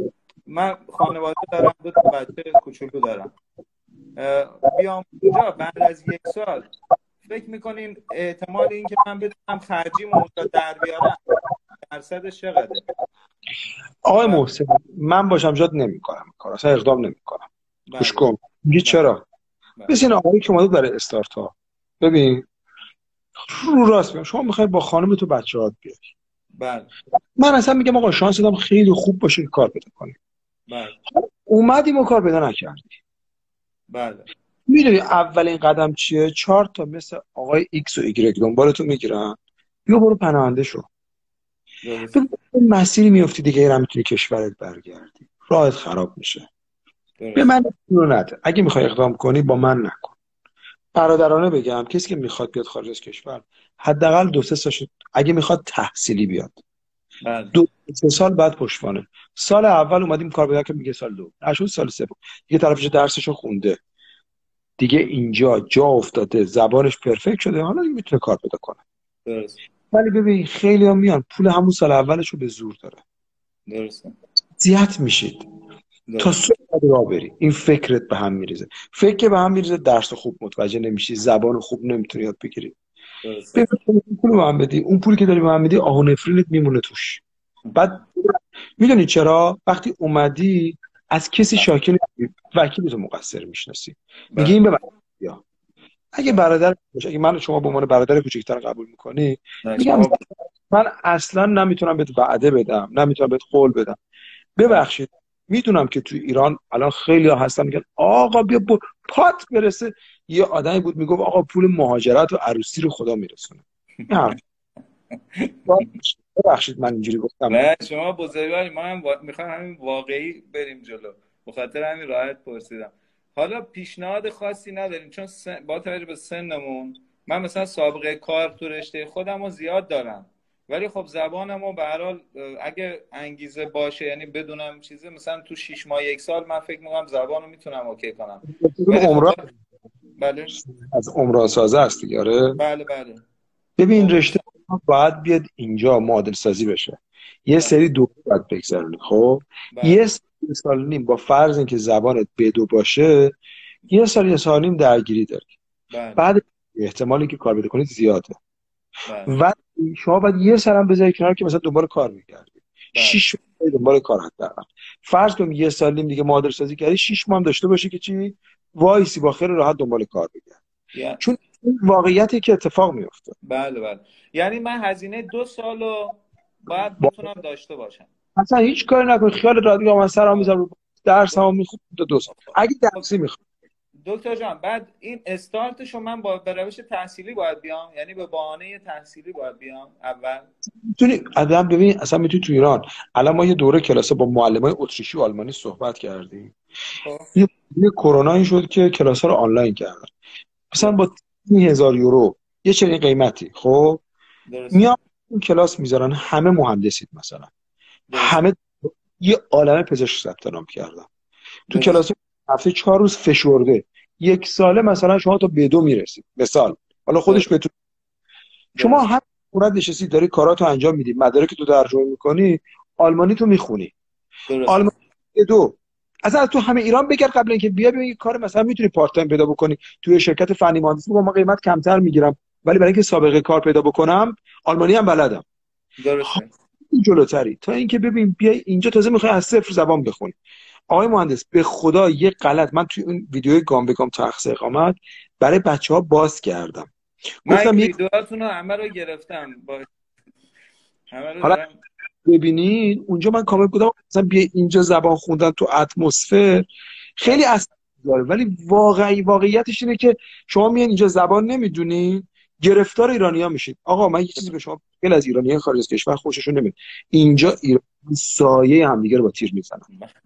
من خانواده دارم، دو تا بچه کوچولو دارم. بیام اونجا بعد از یک سال فکر میکنین احتمال این که من بتونم خرجیم اونجا در بیارم درصدش چقدره؟ آقای محسن من باشم جات نمیکنم کار، اصلا اقدام نمیکنم. گوش کن میگی چرا؟ مثل این آقایی که اومده برای استارتاپ، ببین رو راست میگم، شما میخوای با خانم تو بچه‌هات بیاری. بله. من اصلا میگم آقا شانس دادم خیلی خوب باشه که کار پیدا کنی. بله. اومدیم و کار پیدا نکردی. بله. میدونی اولین قدم چیه؟ چهار تا مثل آقای ایکس و ایگرگ دنبالتو میگیرن، بیا برو پناهنده شو. این مسیری میفتی دیگه غیر میتونی کشورت برگردی، راحت خراب میشه. به من رو نده، اگه میخوای اقدام کنی با من نکن. برادرانه بگم کسی که میخواد بیاد خارج از کشور حداقل دو سه سال، اگه میخواد تحصیلی بیاد بله. دو سه سال بعد پشتوانه. سال اول اومدیم کار پیدا کردیم، میگه سال دو نشد، سال سوم دیگه طرفش درسشو خونده دیگه، اینجا جا افتاده، زبانش پرفکت شده، حالا میتونه کار پیدا کنه. درست. ولی ببین خیلی ها میان پول همون سال اولشو به زور داره. درسته. زیاد میشید تا صبح راه بری، این فکرت به هم میریزه. فکر به هم میریزه، درس خوب متوجه نمیشی، زبان خوب نمیتونی یاد بگیری. ببین پول به من بدی، اون پولی که داری به من میدی آهو نفرینت میمونه توش. بعد میدونی چرا؟ وقتی اومدی از کسی شاکی نمیشی، وکیلتو مقصر میشناسی، میگی این ببر یا اگه برادر باشه، اگه من شما به عنوان برادر کوچیک‌تر قبول میکنی، میگم من اصلا نمیتونم بهت وعده بدم، نمیتونم بهت قول بدم، ببخشید. میدونم که تو ایران الان خیلی ها هستن میگن آقا بیا با پات برسه. یه آدمی بود میگفت آقا پول مهاجرت و عروسی رو خدا میرسونه. ببخشید من اینجوری گفتم. نه شما بزرگواری، ما هم وا... میخوام همین واقعی بریم جلو، بخاطر همین راحت پرسیدم. حالا پیشنهاد خاصی نداریم چون سن... با توجه به سنمون، من مثلا سابقه کار تو رشته خودم رو زیاد دارم، ولی خب زبانمو به هر حال اگه انگیزه باشه، یعنی بدونم چیزه، مثلا تو شش ماه یک سال من فکر میکنم زبانو میتونم اوکی کنم. عمران خب... بله از عمران سازه است دیگه. آره بله بله. ببین رشته باید بیاد اینجا معادل سازی بشه، یه سری دوره باید بگذرونی. خب یه سال نیم با فرض اینکه زبانت بدو باشه، یه سال یه سال نیم درگیری داری. بعد احتمالی که کار پیدا کنید زیاده. و شما باید یه سرم بذاری کنار که مثلا دنبال کار می‌گردی. شش ماه دنبال کار حداقل. فرض کن یه سال نیم دیگه معادل سازی کردی، شش ماه هم داشته باشی که چی؟ وایسی با خیر راحت دنبال کار بگردی. yeah. چون این واقعیتی که اتفاق میفته. بله بله. یعنی من هزینه دو سالو باید بتونم داشته باشم. مثلا هیچ کاری نکن، خیال راحت میگم من سرام میذارم رو درسمو میخونم تا دو سال. اگه درسی میخوام دکتر جان، بعد این استارتشو من با به روش تحصیلی باید بیام، یعنی به بهانه تحصیلی باید بیام اول؟ میتونی آدم ببین اصلا میتونی تو ایران الان ما یه دوره کلاسه با معلمای اتریشی و آلمانی صحبت کردیم. یه یه کرونا این شد که کلاس‌ها رو آنلاین کردن. مثلا با هزار یورو یه چنین قیمتی، خب میام این کلاس میذارن، همه مهندسید مثلا. درست. همه یه عالمه پزشک ثبت نام کردن. تو کلاس هفته چهار روز فشرده، یک ساله مثلا شما تا به دو میرسید مثال. حالا خودش بهتون شما هم اونت نشستی داری کاراتو انجام میدی، مدارک تو ترجمه میکنی، آلمانی تو میخونی. آلمانی به دو اصلا تو همه ایران بگرد قبل اینکه بیا ببین کار مثلا میتونی پارت تایم پیدا بکنی توی شرکت فنی مهندسی، با ما قیمت کمتر میگیرم ولی برای اینکه سابقه کار پیدا بکنم آلمانی هم بلدم. درسته. جلوتری تا اینکه ببین بیای اینجا تازه میخوای از صفر زبان بخونی. آقای مهندس به خدا یه غلط من توی اون ویدیوی گام به گام تحقیق اقامت برای بچه‌ها باز کردم. گفتم یک ویدیوهاتون رو همه رو گرفتم با همه رو دارم. ببینین اونجا من کامل بودم مثلا بیا اینجا زبان خوندن تو اتمسفر خیلی اثر داره، ولی واقعی واقعیتش اینه که شما میان اینجا زبان نمیدونین گرفتار ایرانی‌ها میشید. آقا من یه چیزی به شما خیلی از ایرانی‌ها خارج از کشور خوششون نمیاد. اینجا ایران سایه همدیگه رو با تیر میزنن.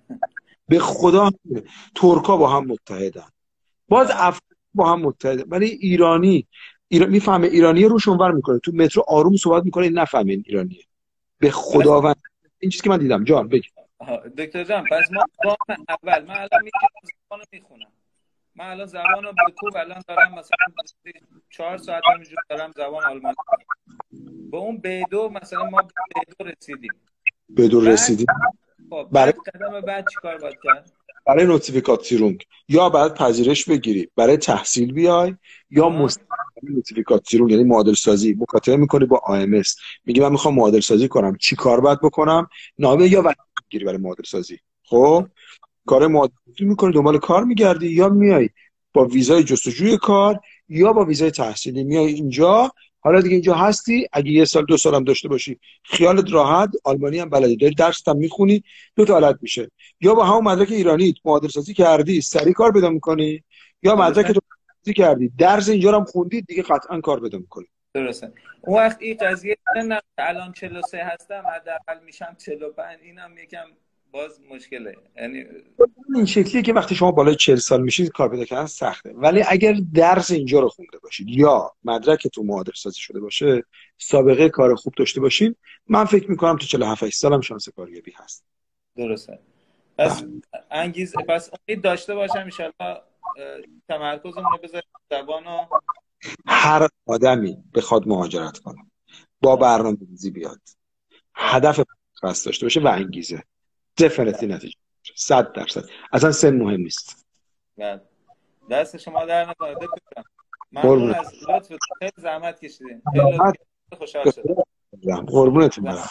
به خدا ترکا با هم متحدن، باز افغان با هم متحدن، ولی ایرانی ایران میفهمه ایرانی روش اونور میکنه، تو مترو آروم صحبت میکنه نفهمه ایرانیه. به خداوند این چیزی که من دیدم. جان بگی دکتر جان، پس ما گام اول من الان میتونم زبانو میخونم، من الان زبانو به کوب الان دارم مثلا چهار ساعت همینجور دارم زبان آلمانی. به اون به دو مثلا ما به دو رسیدیم. به دو رسیدیم. خب برای بعد قدم بعد چیکار باید کرد؟ برای نوتیفیکاسیون یا بعد پذیرش بگیری برای تحصیل بیای یا آها. مستقیم نوتیفیکاسیون یعنی معادل سازی مکاتبه میکنی با آی ام اس، میگی من میخوام معادل سازی کنم، چی کار باید بکنم، نامه یا وثیقه میگیری برای معادل سازی. خب کار معادل سازی میکنی، دنبال کار میگردی، یا میای با ویزای جستجوی کار یا با ویزای تحصیلی میای اینجا. حالا دیگه اینجا هستی، اگه یه سال دو سال هم داشته باشی خیالت راحت، آلمانی هم بلدی، داری درست هم میخونی، دو تا حالت میشه، یا با همون مدرک ایرانی معادل سازی کردی سریع کار پیدا میکنی، یا مدرک تو سازی کردی درس اینجا هم خوندی دیگه قطعا کار پیدا میکنی. درسته. اون وقت این قضیه نه الان چهل و سه هستم حداقل میشم چهل و پنج، اینم یکم باز مشکله. یعنی این شکلیه که وقتی شما بالای چهل سال میشید کار پیدا کردن سخته، ولی اگر درس اینجا رو خونده باشید یا مدرک تو معادل سازی شده باشه، سابقه کار خوب داشته باشید، من فکر میکنم تو چهل و هفت سالم شانس کاریابی هست. درسته. پس انگیز پس امید داشته باشم ان شاءالله تمرکزمون رو بذاریم زبانو. هر آدمی بخواد مهاجرت کنه با برنامه‌ریزی بیاد، هدف خاص داشته باشه و انگیزه، دفنیتلی نتیجه صد درصد. اصلا سن مهم نیست. بعد دست شما در نکنه دکتر. ممنون از لطف، خیلی زحمت کشیدین. خیلی خوشحال شدم. قربونتون برم.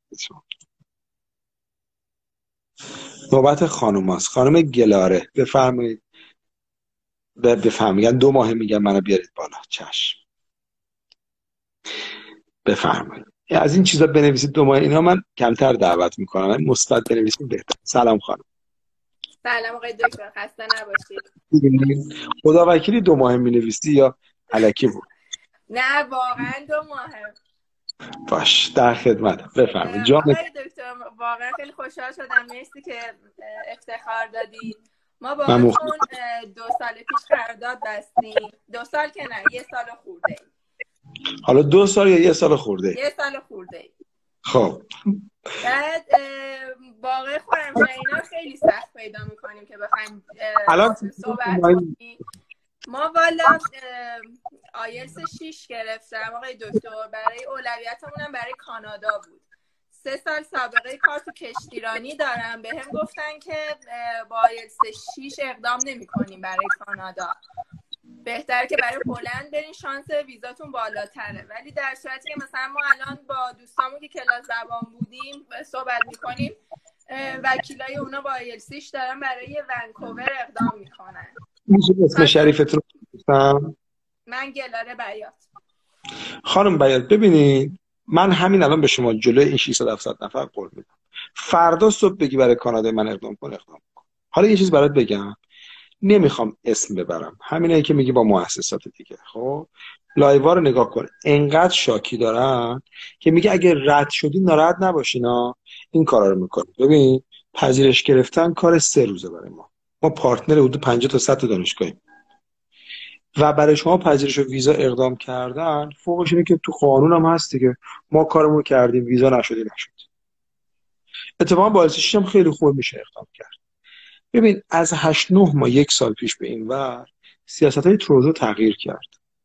نوبت خانم هست. خانم گلاره بفرمایید. بفرمایید. دو ماه میگن منو بیارید بالا. چشم. بفرمایید. از این چیزا بنویسید دو ماه، اینا من کمتر دعوت میکنم، مثبت بنویسید بهتر. سلام خانم. سلام آقای دکتر، خسته نباشید. خدا وکیلی دو ماه مینویسی یا الکی بود؟ نه واقعا دو ماهه. باش در خدمت. بفرمایید. جان آقای دکتر واقعا خیلی خوشحال شدم، مرسی که افتخار دادید. ما با اون دو سال پیش قرارداد بستیم. دو سال که نه، یه سال خورده. حالا دو سال یا یه سال خورده؟ یه سال خورده. خب بعد واقع خرمشهرینا خیلی سخت پیدا میکنیم که بخوایم الان صحبت کنیم. ما والا آیلتس شش گرفتم آقای دکتر، برای اولویتمون هم برای کانادا بود. سه سال سابقه کار تو کشتیرانی دارم، به هم گفتن که با آیلتس شش اقدام نمی کنیم برای کانادا، بهتر که برای هلند برین شانس ویزاتون بالاتره. ولی در صورتی که مثلا ما الان با دوستامون که کلاس زبان بودیم صحبت میکنیم، وکیلای اونا با آیلتس دارن برای ونکوور اقدام میکنن. میشه اسم شریفتون رو؟ من گلاره بیات. خانم بیات ببینید، من همین الان به شما جلوی این ششصد هفتصد نفر قول میدم، فردا صبح بگی برای کانادا من اقدام کن اقدام کن. حالا یه چیز برات بگم، نمیخوام اسم ببرم، همینایی که میگی با مؤسسات دیگه. خب لایوا رو نگاه کن، انقدر شاکی دارن که میگه اگه رد شدی ناراحت نباشین ها، این کارا رو میکنن. ببین پذیرش گرفتن کار سه روزه برای ما. ما پارتنر حدود پنجاه تا صد تا دانشگاهیم و برای شما پذیرش و ویزا اقدام کردن فوقش اینه که تو قانون هم هست دیگه، ما کارمون کردیم ویزا نشدی نشد. اتفاقا باعثش هم خیلی خوب میشه اقدام کرد. ببین از هشت نه ماه یک سال پیش به این ور سیاست‌های تروزو تغییر کرد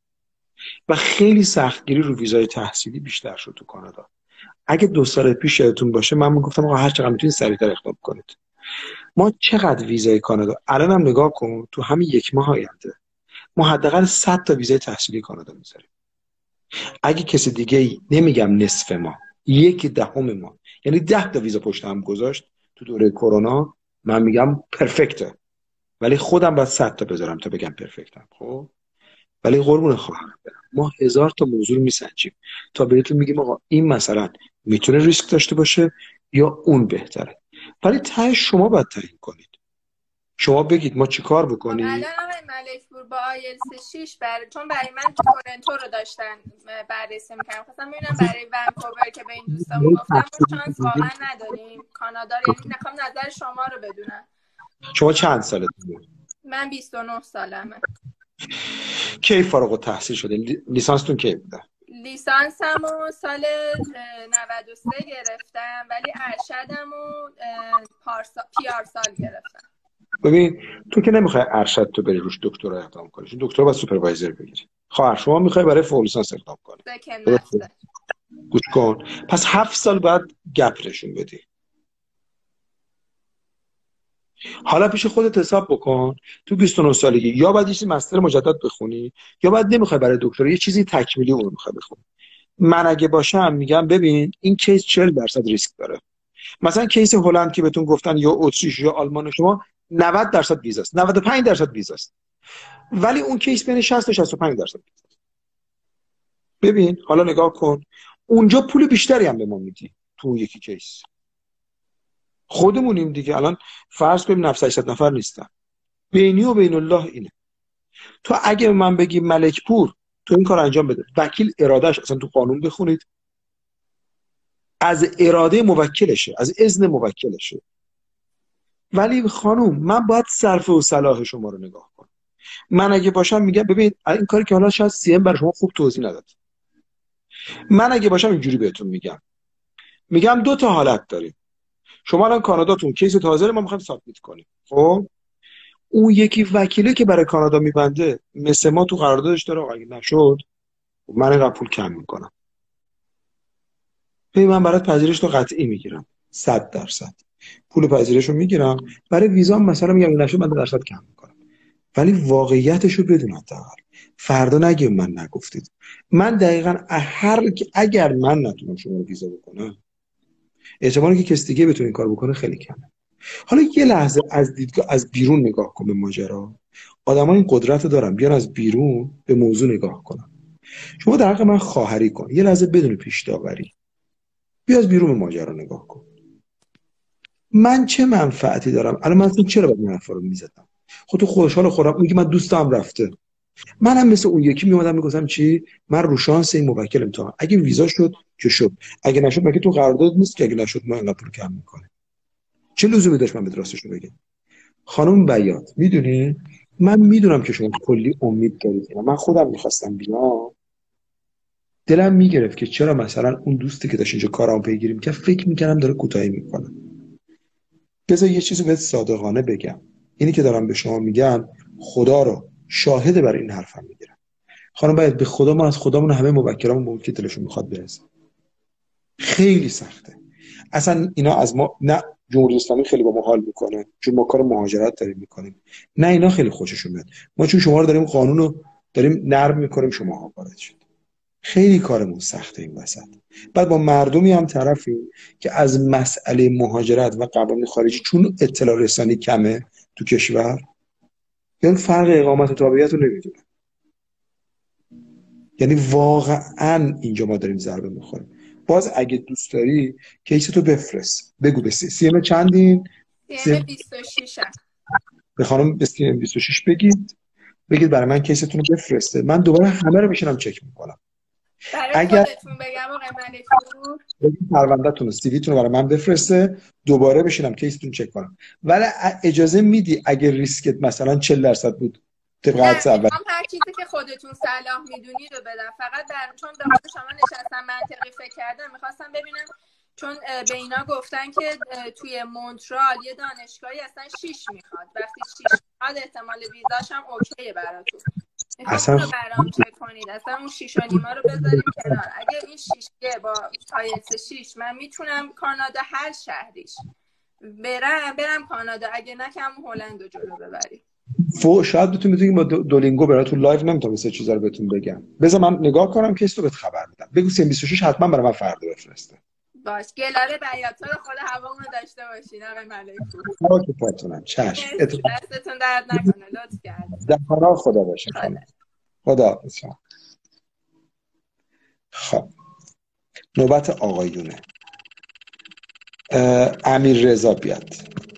و خیلی سختگیری رو ویزای تحصیلی بیشتر شد تو کانادا. اگه دو سال پیش یادتون باشه من میگفتم آقا هر چقدر میتونید سریعتر اقدام کنید. ما چقدر ویزای کانادا الان هم نگاه کن، تو همین یک ماه آینده ما حداقل صد تا ویزای تحصیلی کانادا میذاریم. اگه کسی دیگه ای، نمیگم نصف ما، یک دهم ما، یعنی ده تا ویزا پشت هم گذاشت تو دوره کرونا، من میگم پرفکته، ولی خودم باید صد تا بذارم تا بگم پرفکتم. خب ولی قربون خواهرم برم، ما هزار تا موضوع میسنجیم تا بهتون میگیم آقا این مثلا میتونه ریسک داشته باشه یا اون بهتره، ولی ته شما باید تعیین کنید. شما بگید ما چیکار بکنیم. الان آقای ملک پور با آیلتس شش برای چون برای من تورنتو رو داشتن بررسی می‌کردم، خواستم ببینم برای ونکوور که به این دوستامون گفتم ما شانس واقعا نداریم کانادا رو، یعنی نخوام نظر شما رو بدونم. شما چند سالتونه؟ من بیست و نه سالمه. کی فارغ التحصیل شدین؟ لیسانستون کی بوده؟ لیسانسمو سال نود و سه گرفتم ولی ارشدمو پارسال پیارسال گرفتم. ببین تو که نمیخوای ارشد تو بری روش دکترا اقدام کنی، چون دکترا باید سوپروایزر بگیری. خواهر شما میخوای برای فوق لیسانس اقدام کنی. گوش کن، پس هفت سال بعد گپ نشون بدی. حالا پیش خودت حساب بکن تو بیست و نه سالگی یا باید یه چیزی مستر مجدد بخونی یا باید نمیخوای برای دکترا یه چیزی تکمیلی اون میخوای بخونی. من اگه باشم میگم ببین این کیس چهل درصد ریسک داره. مثلا کیس هلند که بهتون گفتن یا اتریش یا آلمان شما نود درصد ویزاست، نود و پنج درصد ویزاست، ولی اون کیس بین شصت تا شصت و پنج درصد ویزاست. ببین حالا نگاه کن اونجا پول بیشتری هم به ما میدی تو اون یکی کیس. خودمونیم دیگه، الان فرض کنیم نفر هشتصد نفر نیستن، بینی و بین الله اینه. تو اگه من بگی ملک پور تو این کار انجام بده، وکیل ارادهش اصلا تو قانون بخونید از اراده موکلشه، از اذن موکلشه. ولی خانوم من باید صرف و صلاح شما رو نگاه کنم. من اگه باشم میگم ببین این کاری که حالا شاید سی ام برای شما خوب توضیح نداد، من اگه باشم اینجوری بهتون میگم میگم دو تا حالت داریم. شما الان کاناداتون کیس تازه ما میخوایم سابمیت کنیم، خب اون یکی وکیله که برای کانادا میبنده مثل ما تو قراردادش داره اگه نشد من اینقدر پول کم میکنم. ببین من برات پذیرش تو قطعی میگیرم صد درصد پول پذیرش رو میگیرم، برای ویزا مثلا میگم نشد من درصد کم میکنم، ولی واقعیتش رو بدون حداقل فردا نگیم من نگفتید. من دقیقاً هر اگر من نتونم شما رو ویزا بکنم احتمالی که کسی دیگه بتونه این کار بکنه خیلی کمه. حالا یه لحظه از دیدگاه از بیرون نگاه کن به ماجرا. آدما این قدرت رو دارن بیان از بیرون به موضوع نگاه کنن. شما در حق من خواهری کن، یه لحظه بدون پیش داوری بیا از بیرون به ماجرا نگاه کن. من چه منفعتی دارم الان؟ من چرا باید این حرفا رو میزدم؟ خود تو خوشحال خودم میگه من دوستم رفته، منم مثل اون یکی میومدم میگفتم چی من رو شانس این موکل امتحان، اگه ویزا شد که شد، اگه نشد مگه تو قرارداد نیست که اگه نشد ما اینقدر پول کم میکنه؟ چه لزومی داشت من به راستش رو بگم؟ خانم بیات میدونی من میدونم که شما کلی امید دارید، من خودم میخواستم بیام دلم میگرفت که چرا مثلا اون دوستی که داشت اینجا کارام پیگیریم که فکر میکردم داره کوتاهی میکنه. بذار یه چیزی بهت صادقانه بگم، اینی که دارم به شما میگم خدا رو شاهد بر این حرفم میگیرم. خانم باید به خدا ما از خدامون همه موکلامون بود که دلشون میخواد برسه. خیلی سخته اصلا اینا از ما، نه جمهوری اسلامی خیلی با ما حال میکنه چون ما کار مهاجرت داریم میکنیم، نه اینا خیلی خوششون میاد ما چون شما رو داریم قانون رو داریم نرم میکنیم شماها وارد شید. خیلی کارمون سخته این وسط. بعد با مردمی هم طرفیم که از مسئله مهاجرت و قوانین خارجی چون اطلاع رسانی کمه تو کشور، یعنی فرق اقامت و تابعیت رو نمیدونه. یعنی واقعا اینجا ما داریم ضربه میخوریم. باز اگه دوست داری کیس تو بفرست، بگو به سی سی ام چندین؟ سی ام بیست و شش به خانم به سی ام بیست و شش بگید بگید برای من کیستون رو بفرسته، من دوباره همه رو میشینم چک میکنم. برای اگر خودتون بگم آقای ملک‌پور بگید پروندهتون سی وی تون رو برای من بفرسته دوباره بشینم کیستون چک کنم. ولی اجازه میدی اگه ریسکت مثلا چهل درصد بود طبق حدس اول؟ هم هر چیزی که خودتون صلاح میدونید رو بدم، فقط در چون به خود شما نشستم منطقی فکر کردم میخواستم ببینم چون به اینا گفتن که توی مونترال یه دانشگاهی اصلا شیش میخواد، وقتی شیش میخواد احتمال ویزاش هم اوکیه براتون. میخوام رو برام چک کنید اصلا اون شیش و نیما رو بذاریم کنار. اگه این شیشیه با آیلتس شیش من میتونم کانادا هر شهریش برم برم کانادا، اگه نه که همون هلند رو جلو ببریم. فو شاید بتون میتونیم با دولینگو براتون لایو نمیتونم سه چیزا رو بهتون بگم. بذار من نگاه کنم که استو بهت خبر میدم. بگو سی ام بیست و شش حتما برای من فردا بفرسته. باش گلاره بیاتا رو خود هوامون داشته باشین آقای ملک‌پور. خاک پاتونم. چشم. دستتون درد نکنه لطف کردید. در پناه خدا باشه خانم. خدا حافظ. خب نوبت آقایونه. امیر رضا بیاد.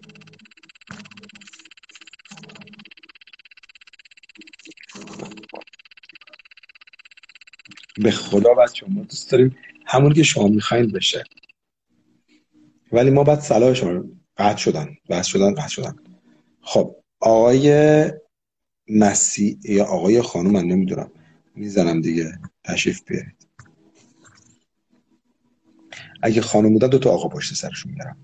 به خدا بچه ما دوست داریم همون که شما میخواین بشه، ولی ما باید صلاح شما رو قطع شدن بس شدن قطع شدن. خب آقای مسیح یا آقای خانم من نمیدونم میزنم دیگه، تشریف بیارید. اگه خانم بودن دو تا آقا پشت سرشون میارم.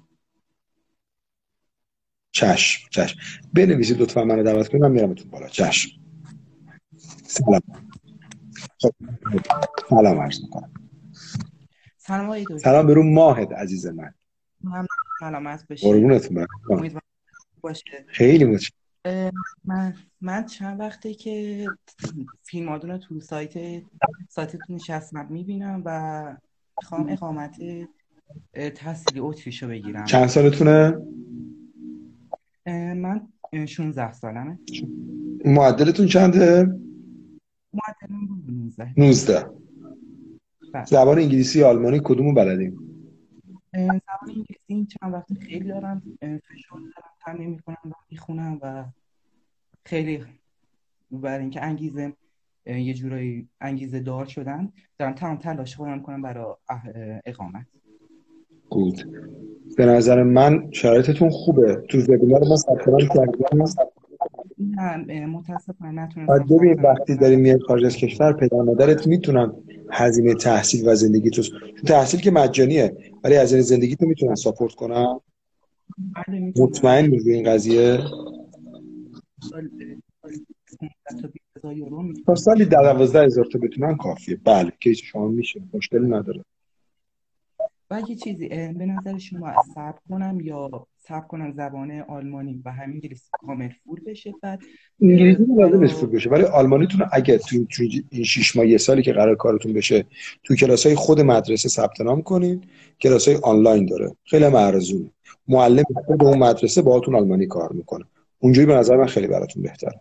چشم چشم بنویسید لطفا منو دعوت کنید من میارمتون بالا. چشم. سلام. خب سلام عرض میکنم. سلام آقای دکتر. سلام به رو ماهت عزیز من. من سلامت باشید. قربونتون برم. باشه. خیلی متشکرم. اه، من من چند وقته که فیلماتون رو تو سایت سایتتون نشستم میبینم و میخوام اقامت اه، تحصیلی اتریش رو بگیرم. چند سالتونه؟ اه، من اه، شانزده سالمه. معدلتون چنده؟ معدلم بود نوزده. نوزده. بله. زبان انگلیسی یا آلمانی کدومو بلدین؟ اه، زبان انگلیسی این چند وقت خیلی دارم اه، فشار دارم تمرین میکنم و میخونم و خیلی برای اینکه انگیزه اه، یه جورایی انگیزه دار شدن دارم تمام تلاش خودم کنم برای اه- اقامت. گود. به نظر من شرایطتون خوبه. تو وبینار ما ثبت نام کردیم. نه اه، متاسفانه نتونستم بعد ببین ثبت نام وقتی کنم. داری میای خارج از کشور پدر مادرت میتونن هزینه تحصیل و زندگی تو چون تحصیل که مجانیه ولی هزینه زندگی تو میتونن ساپورت کنن. بله میتونم. مطمئن میگی این قضیه؟ سال پانزده تا بیست هزار یورو تا میتونم. سالی ده دوازده هزار تا بتونن کافیه. بله کیس شما میشه، مشکلی نداره. و یه چیزی اه، به نظر شما صبر کنم یا صبر کنم زبان آلمانی و هم انگلیسی کامل فول بشه بعد اه، انگلیسی لازم برا نیست فول بشه ولی آلمانیتون رو اگه تو تو این شش ماه یه سالی که قرار کارتون بشه تو کلاسای خود مدرسه ثبت نام کنین. کلاسای آنلاین داره، خیلی هم ارزونه. معلم خود اون مدرسه باهاتون آلمانی کار میکنه. اونجوری به نظر من خیلی براتون بهتره.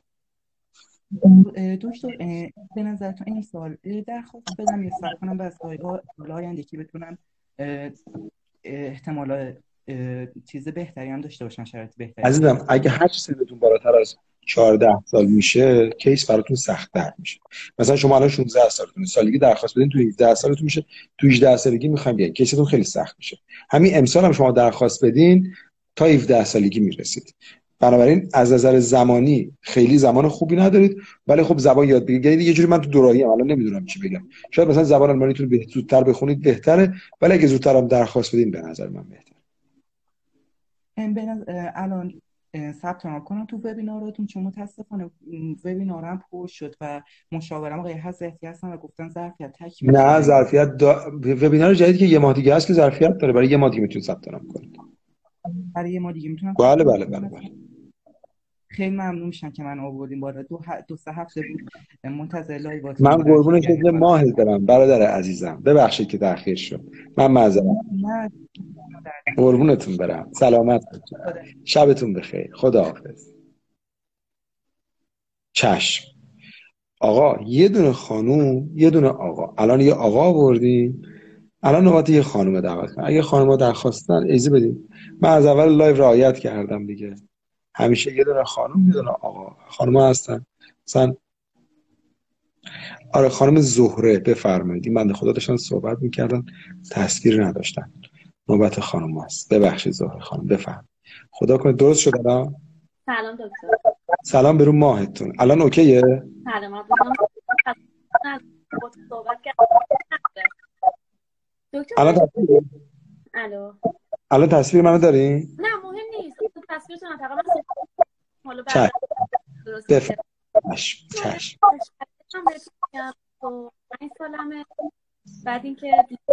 اه، دکتر اه، به نظرتون این سال اه، درخواست بدم یا صبر کنم و از سال آینده که بتونم اه، اه، احتمال اه، چیز بهتری هم داشته باشن، شرایط بهتری داشته عزیزم باشن. اگه هر چی سنتون بالاتر از چهارده سال میشه کیس براتون سخت‌تر میشه. مثلا شما الان شانزده سالتونه، سالگی درخواست بدین تو هجده سالتون میشه، تو هجده سالگی میخوایم بیاین کیستون خیلی سخت میشه. همین امسال هم شما درخواست بدین تا هفده سالگی میرسید. بنابراین از نظر زمانی خیلی زمان خوبی ندارید ولی خب زبان یاد بگیرید. یعنی یه جوری من تو دوراهی ام الان نمیدونم چی بگم. شاید مثلا زبان آلمانیتون رو زودتر بخونید بهتره ولی اگه زودتر هم درخواست بدین به نظر من بهتره. ام، به نظ- اه، الان اه، ثبت نام کنم تو وبیناراتون چون متاسفانه م، وبینارم پر شد و مشاورم آقای حضرتی هستن و گفتن ظرفیت تکمیل نه شده. ظرفیت دا... وبینار جدیدی که یه ماه دیگه هست که ظرفیت داره، برای یه ماه دیگه میتونید ثبت نام کنید. برای یه ما دیگه میتونم ثبت بله نام بله بله کنم. بله. خیلی ممنون میشم که من آوردین بالا. دو, ه... دو سه هفته بود منتظر لایواتون من بودم که قربون بیارین شکل بالا. ماهت برم برادر عزیزم، ببخشید که تأخیر شد. من معذرت. نه قربونتون برم. سلامت باشید. شبتون بخیر. خداحافظ. چشم. آقا یه دونه خانوم یه دونه آقا. الان یه آقا آوردیم، الان نوبت یه خانوم دعوت کنم. اگه خانوما درخواستن اجازه بدید. من از اول لایو رعایت کردم دیگه. همیشه یه دونه خانوم یه دونه آقا. خانوما هستن مثلا. آره خانم زهره بفرمایید. این بنده خدا داشتن صحبت میکردن تصویر نداشتن. نوبت خانم هست. ببخشید زهره خانم بفرمایید. خدا کنه درست شد الان. سلام دکتر. سلام برو ماهتون. الان اوکیه؟ سلام عزیزم. از خود صحبت کردم. دکتر الان من تصویر الو. الان تصویر منو دارین؟ نه مهم نیست. تصویرتون فقط من صحبت حالا چشم بعد درست میشه. چشم چشم. من بهتون میگم تو پنج سالمه. بعد اینکه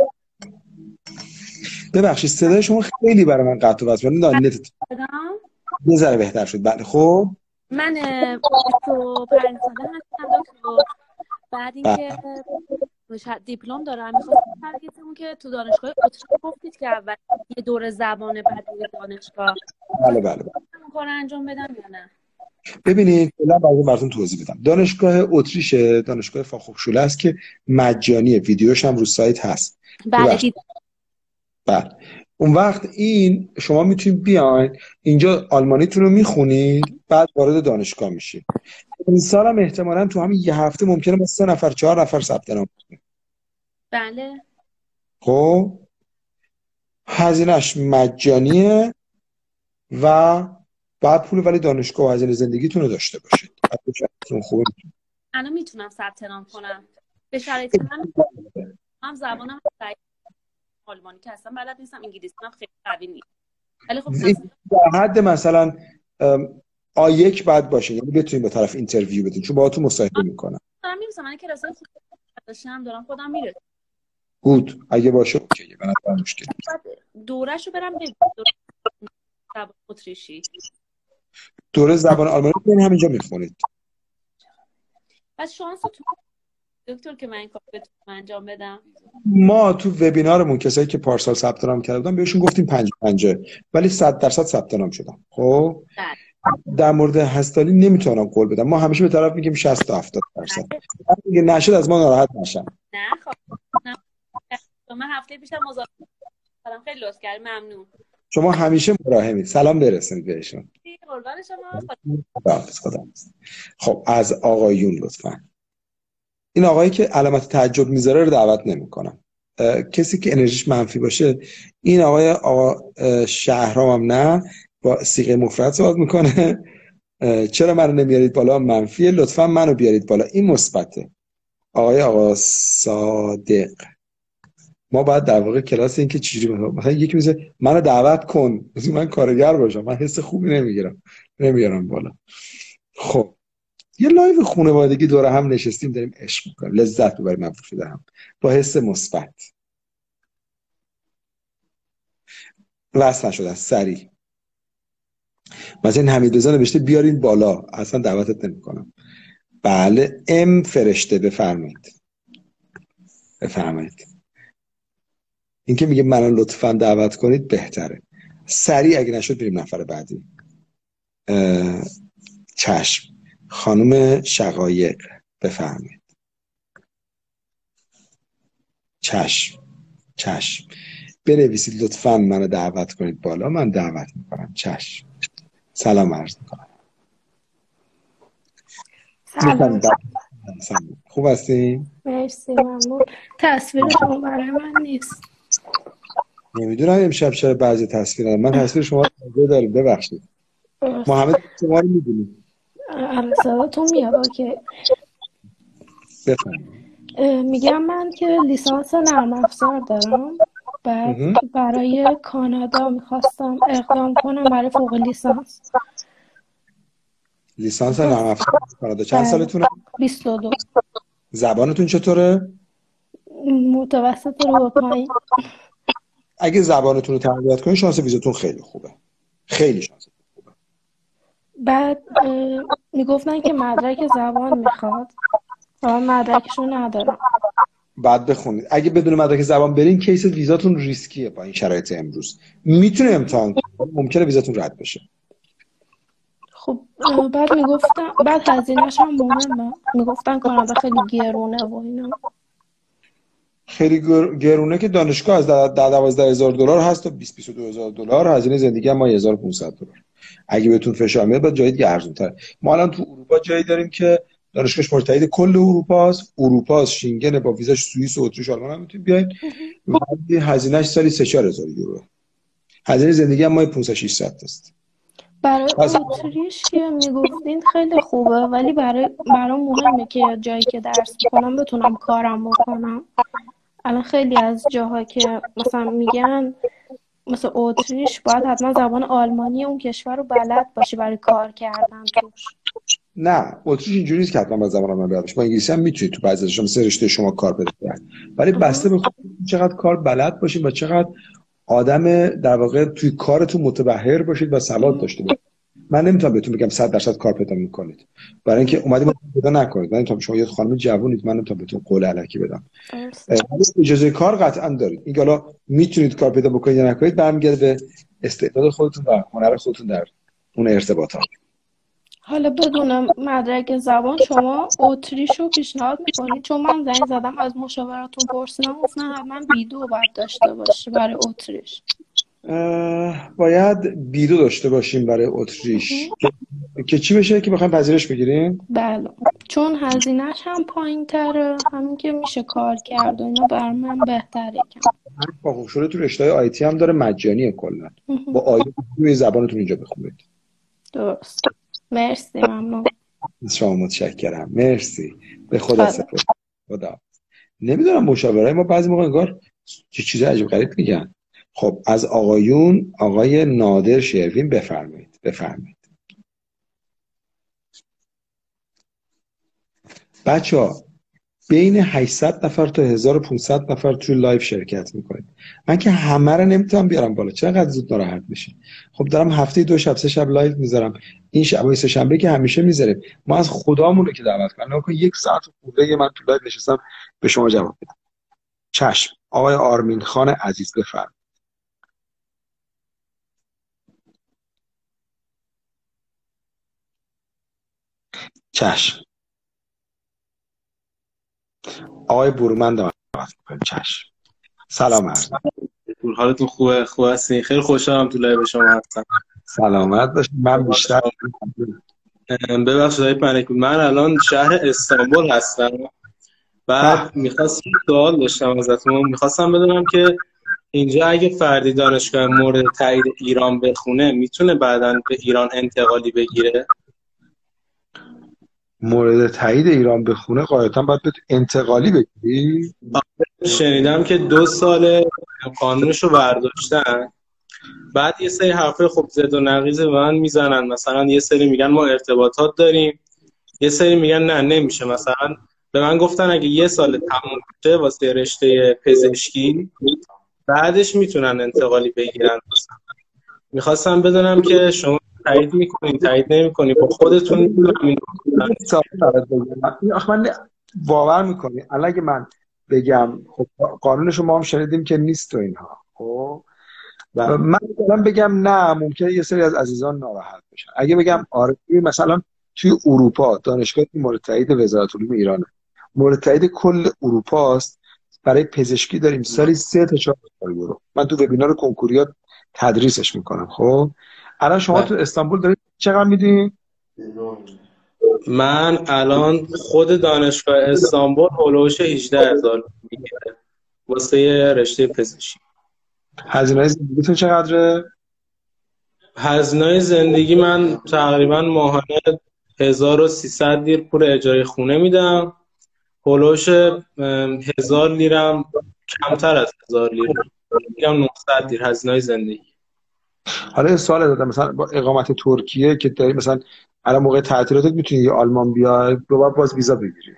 ببخشید صدای شما خیلی برای من قطع و وصل بود. نتت بدم یه ذره بهتر شد. بله خب من بیست و پنج ساله هستم دکتر. بعد اینکه شاید دیپلم دارم میخواستم ترگیتمون که تو دانشگاه اتریش گفتید که اول یه دور زبانه بعد میره دانشگاه بله بله بله. اون کار انجام بدم یا نه. ببینید کلا بعضی براتون توضیح بدم. دانشگاه اتریش دانشگاه فاخوخشوله است که مجانیه. ویدیوش هم رو سایت هست. بله دید. بله. اون وقت این شما میتونید بیاین اینجا آلمانیتون رو میخونید بعد وارد دانشگاه میشید. این سال هم احتمالاً تو همین یه هفته ممکنه با سه نفر چهار نفر ثبت نام کنید. بله. خب هزینه‌اش مجانیه و بعد پول ولی دانشگاه و هزینه زندگیتون رو داشته باشید. بعد خوبه. الان میتونم ثبت نام کنم به شرایط من. هم زبانم ضعیف آلمانی که اصلا بلد نیستم، انگلیسی هم خیلی قوی نیست. ولی خب در حد مثلا آ یک بعد باشه، یعنی بتونید به طرف اینترویو بدین چون باهاتون مصاحبه میکنن. دارم میرسم. من کلاسای خوب داشتم دارم خودم میرسم. گود اگه باشه اوکیه. من اصلا مشکل بعد دورهشو برم به زبان اتریشی. دوره زبان آلمانی رو همینجا میخونید. پس شانس تو دکتر که من این کار بتونم انجام بدم. ما تو وبینارمون کسایی که پارسال ثبت نام کردن بهشون گفتیم پنج پنج، ولی صد درصد ثبت نام شدن. خب در مورد هستالی نمیتونم قول بدم. ما همیشه به طرف میگیم شصت تا هفتاد درصد. اگه نشد از ما ناراحت نشن. نه خب نه من هفته پیشم مذاکره کردم، خیلی لطف کردید، ممنون. شما همیشه مراهمید. سلام برسونید بهشون. قربان شما. خداحافظ. خداحافظ. خب از آقایون لطفاً. این آقایی که علامت تعجب میذاره رو دعوت نمیکنم. کسی که انرژیش منفی باشه، این آقای آقا شهرام هم نه، با صیغه مفرد صحبت میکنه. چرا منو نمیارید بالا؟ منفیه. لطفا منو بیارید بالا. این مثبته. آقای آقا صادق، ما باید در واقع کلاس این که چجوری مثلا یکی میگه منو دعوت کن، مثلا من کارگر باشم، من حس خوبی نمیگیرم، نمیارم بالا. خب یه لایو خانوادگی دور هم نشستیم، داریم عشق میکنیم، لذت ببریم من شده هم با حس مثبت. واسه نشده سری مثلا این حمیدرضا نوشته بیارین بالا، اصلا دعوتت نمیکنم. بله ام فرشته، بفرمایید بفرمایید. این که میگه منو لطفاً دعوت کنید بهتره. سری اگه نشد بریم نفر بعدی. چشم. خانم شقایق بفرمایید. چشم چشم. بنویسید لطفاً منو دعوت کنید بالا، من دعوت میکنم. چشم. سلام عرض میکنم. سلام. سلام. خوب هستین؟ مرسی ممنون. تصویر شما برای من نیست. نمیدونم امشب چرا بعضی تصویر من تصویر شما رو داریم، ببخشید. محمد شما رو میدونید. آره صداتون میاد. اوکی. بفرمایید. میگم من که لیسانس نرم افزار دارم، بعد برای کانادا میخواستم اقدام کنم برای فوق لیسانس. لیسانس نرم افزار کانادا. چند سالتونه؟ بیست و دو. زبانتون چطوره؟ متوسط رو به پایین. اگه زبانتون رو تقویت کنید شانس ویزاتون خیلی خوبه، خیلی شانس خوبه. بعد میگفتن که مدرک زبان میخواد و من مدرکشو ندارم. بعد بخونید. اگه بدون مدرک زبان برین کیس ویزاتون ریسکیه با این شرایط امروز. میتونه امتحان کنید، ممکنه ویزاتون رد بشه. خب بعد میگفتن بعد هزینه‌ش هم مهمه، میگفتن کانادا خیلی گرونه و اینا. خیلی گرونه که دانشگاه از دوازده هزار دلار هست تا بیست بیست و دو هزار دلار، هزینه زندگی هم ما هزار و پانصد دلار. اگه بهتون فشار میاد بعد جای دیگه ارزان‌تره. ما الان تو اروپا جایی داریم که دانشگاهش متحد کل اروپا است، اروپا است، شنگن، با ویزاش سوئیس و اتریش آلمان هم میتونید بیاین. هزینه‌اش سالی سه چهار هزار یورو. هزینه زندگی هم ما پانصد ششصد است. برای اتریش که میگفتین خیلی خوبه، ولی برای برام مهمه که جایی که درس میکنم بتونم کارم بکنم. الان خیلی از جاها که مثلا میگن مثلا اتریش باید حتما زبان آلمانی اون کشور رو بلد باشی برای کار کردن توش. نه اتریش اینجوری نیست که حتما با زبان آلمانی بلد باشی. با انگلیسی هم میتونید تو بعضی از مثلا رشته شما کار پیدا کنید، ولی بسته به چقدر کار بلد باشید و چقدر آدم در واقع توی کارتون متبحر باشید و سواد داشته باشید. من نمیتونم بهتون بگم صد درصد کار پیدا میکنید، برای اینکه اومدید پیدا نکنید. من نمیتونم، شما یه خانم جوونید، من نمیتونم بهتون قول الکی بدم. اجازه کار قطعا دارید. این حالا میتونید کار پیدا بکنید یا نکنید برمیگرده به استعداد خودتون و هنر خودتون در اون ارتباطات. حالا بدونم مدرک زبان شما اتریش رو پیشنهاد میکنید؟ چون من زنگ زدم از مشاوراتون پرسیدم، گفتن حتما بی دو باید داشته باشه برای اتریش. باید بی دو داشته باشیم برای اتریش که... که چی بشه که بخوایم پذیرش بگیریم؟ بله، چون هزینه‌اش هم پایین تره، همین که میشه کار کرد و اینا بر من بهتره. با خوشوره تو رشته آی تی هم داره مجانیه کلا. با آی روی زبانتون اینجا بخونید. درست. مرسی، ممنون. شما متشکرم. مرسی. به خدا سپرد. خدا. نمیدونم مشاورای ما بعضی موقع انگار چه چیز عجیب غریب میگن. خب از آقایون آقای نادر شروین بفرمایید. بفرمایید. بچه‌ها بین هشتصد نفر تا هزار و پانصد نفر توی لایو شرکت میکنید. من که همه رو نمیتونم بیارم بالا، چقدر زود ناراحت میشه. خب دارم هفته دو شب سه شب لایو میذارم، این شبای سه شنبه که همیشه میذاریم، ما از خدامون رو که دعوت کنیم. نگاه کن یک ساعت خورده من تو لایو نشستم به شما جواب بدم. چشم. آقای آرمین خان عزیز بفرمایید. چشم. آقای برومند دعوت میکنیم. چشم. سلام عرض. حالتون خوبه؟ خوب هستین؟ خیلی خوشحالم تو لایو شما هستم. سلامت باشید. من بیشتر ببخشید آقای پنیک، من الان شهر استانبول هستم و میخواستم سوال داشتم ازتون. میخواستم بدونم که اینجا اگه فردی دانشگاه مورد تایید ایران بخونه میتونه بعداً به ایران انتقالی بگیره؟ مورد تایید ایران بخونه قاعدتا باید به انتقالی بگیری؟ شنیدم که دو سال قانونشو برداشتن، بعد یه سری حرفای خب زد و نقیض به من میزنن. مثلا یه سری میگن ما ارتباطات داریم، یه سری میگن نه نمیشه. مثلا به من گفتن اگه یه سال تموم شه واسه رشته پزشکی بعدش میتونن انتقالی بگیرن. میخواستم بدونم که شما تایید میکنین تایید نمیکنین با خودتون میتونم من باور میکنی الان اگه من بگم خب قانونشو ما هم شنیدیم که نیست و اینها، خب و من مثلا بگم نه ممکنه یه سری از عزیزان ناراحت بشن. اگه بگم آره مثلا توی اروپا دانشگاه مورد تایید وزارت علوم ایرانه، مورد تایید کل اروپا است، برای پزشکی داریم سالی سه تا چهار هزار یورو. من تو وبینار کنکوریات تدریسش میکنم. خب الان شما تو استانبول دارید چقدر میدین؟ من الان خود دانشگاه استانبول هولوش هجده هزار میگیره واسه رشته پزشکی. هزینه زندگیتون چقدره؟ هزینه زندگی من تقریبا ماهانه هزار و سیصد لیر پول اجاره خونه میدم، هولوش هزار لیرم کمتر از هزار لیر میگم نهصد لیر هزینه زندگی. حالا یه سوال دادم، مثلا با اقامت ترکیه که داری مثلا الان موقع تعطیلاتت میتونی یه آلمان بیای دوباره باز ویزا بگیری؟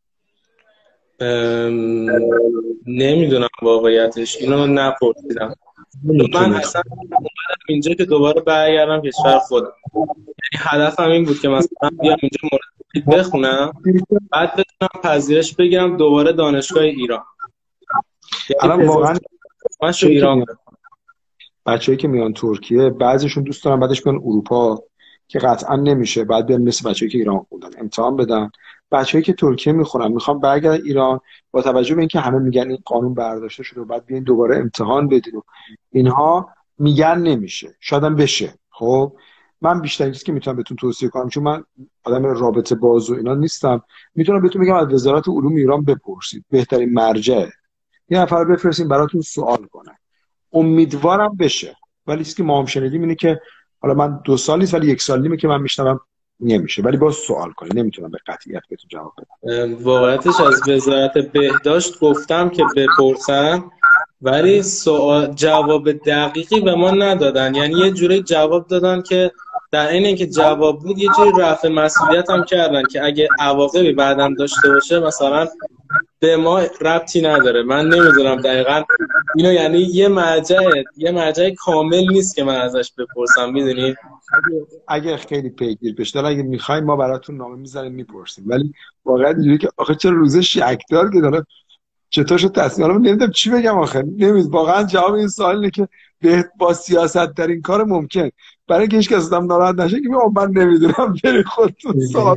نمیدونم واقعیتش، اینو نپرسیدم. من اصلا اومدم اینجا که دوباره برگردم کشور خودم، یعنی هدفم این بود که مثلا بیام اینجا مورد بخونم بعد بتونم پذیرش بگیرم دوباره دانشگاه ایران. الان واقعا من شو ایران بچه‌ای که میان ترکیه بعضیشون دوست دارن بعدش بیان اروپا که قطعا نمیشه، بعد بیان مثل بچه‌ای که ایران خوندن امتحان بدن. بچه‌ای که ترکیه میخونن میخوام برگردن ایران، با توجه به اینکه همه میگن این قانون برداشته شده و بعد بیاین دوباره امتحان بدید و اینها، میگن نمیشه. شاید هم بشه. خب من بیشترین چیزی که میتونم بهتون توصیه کنم، چون من آدم رابطه باز و اینا نیستم، میتونم بهتون بگم از وزارت علوم ایران بپرسید، بهترین مرجعه. یه نفر بفرستین براتون سوال کنه، امیدوارم بشه. ولی چیزی که ما هم شنیدیم اینه که حالا من دو سال نیست ولی یک سال نیمه که من میشنوم نمیشه، ولی باز سوال کنید. نمیتونم به قطعیت بهتون جواب بدم. واقعیتش از وزارت بهداشت گفتم که بپرسم ولی سوال جواب دقیقی به ما ندادن، یعنی یه جوری جواب دادن که در این اینکه جواب بود یه جوری رفع مسئولیت هم کردن که اگه عواقبی بعداً داشته باشه مثلا به ما ربطی نداره. من نمیدونم دقیقاً اینو، یعنی یه مرجع یه مرجع کامل نیست که من ازش بپرسم. میدونید اگه خیلی پیگیر بشه اگه میخوایم ما براتون نامه میذاریم میپرسیم، ولی واقعا اینجوری که آخه چرا روزه شکدار که داره چطور شد تصمیم رو نمیدونم چی بگم. آخه نمیدونم واقعا جواب این سوال اینه که با سیاست در این کار ممکن برای اینکه هیچ کس هم ناراحت نشه که من نمیدونم برید خودتون سوال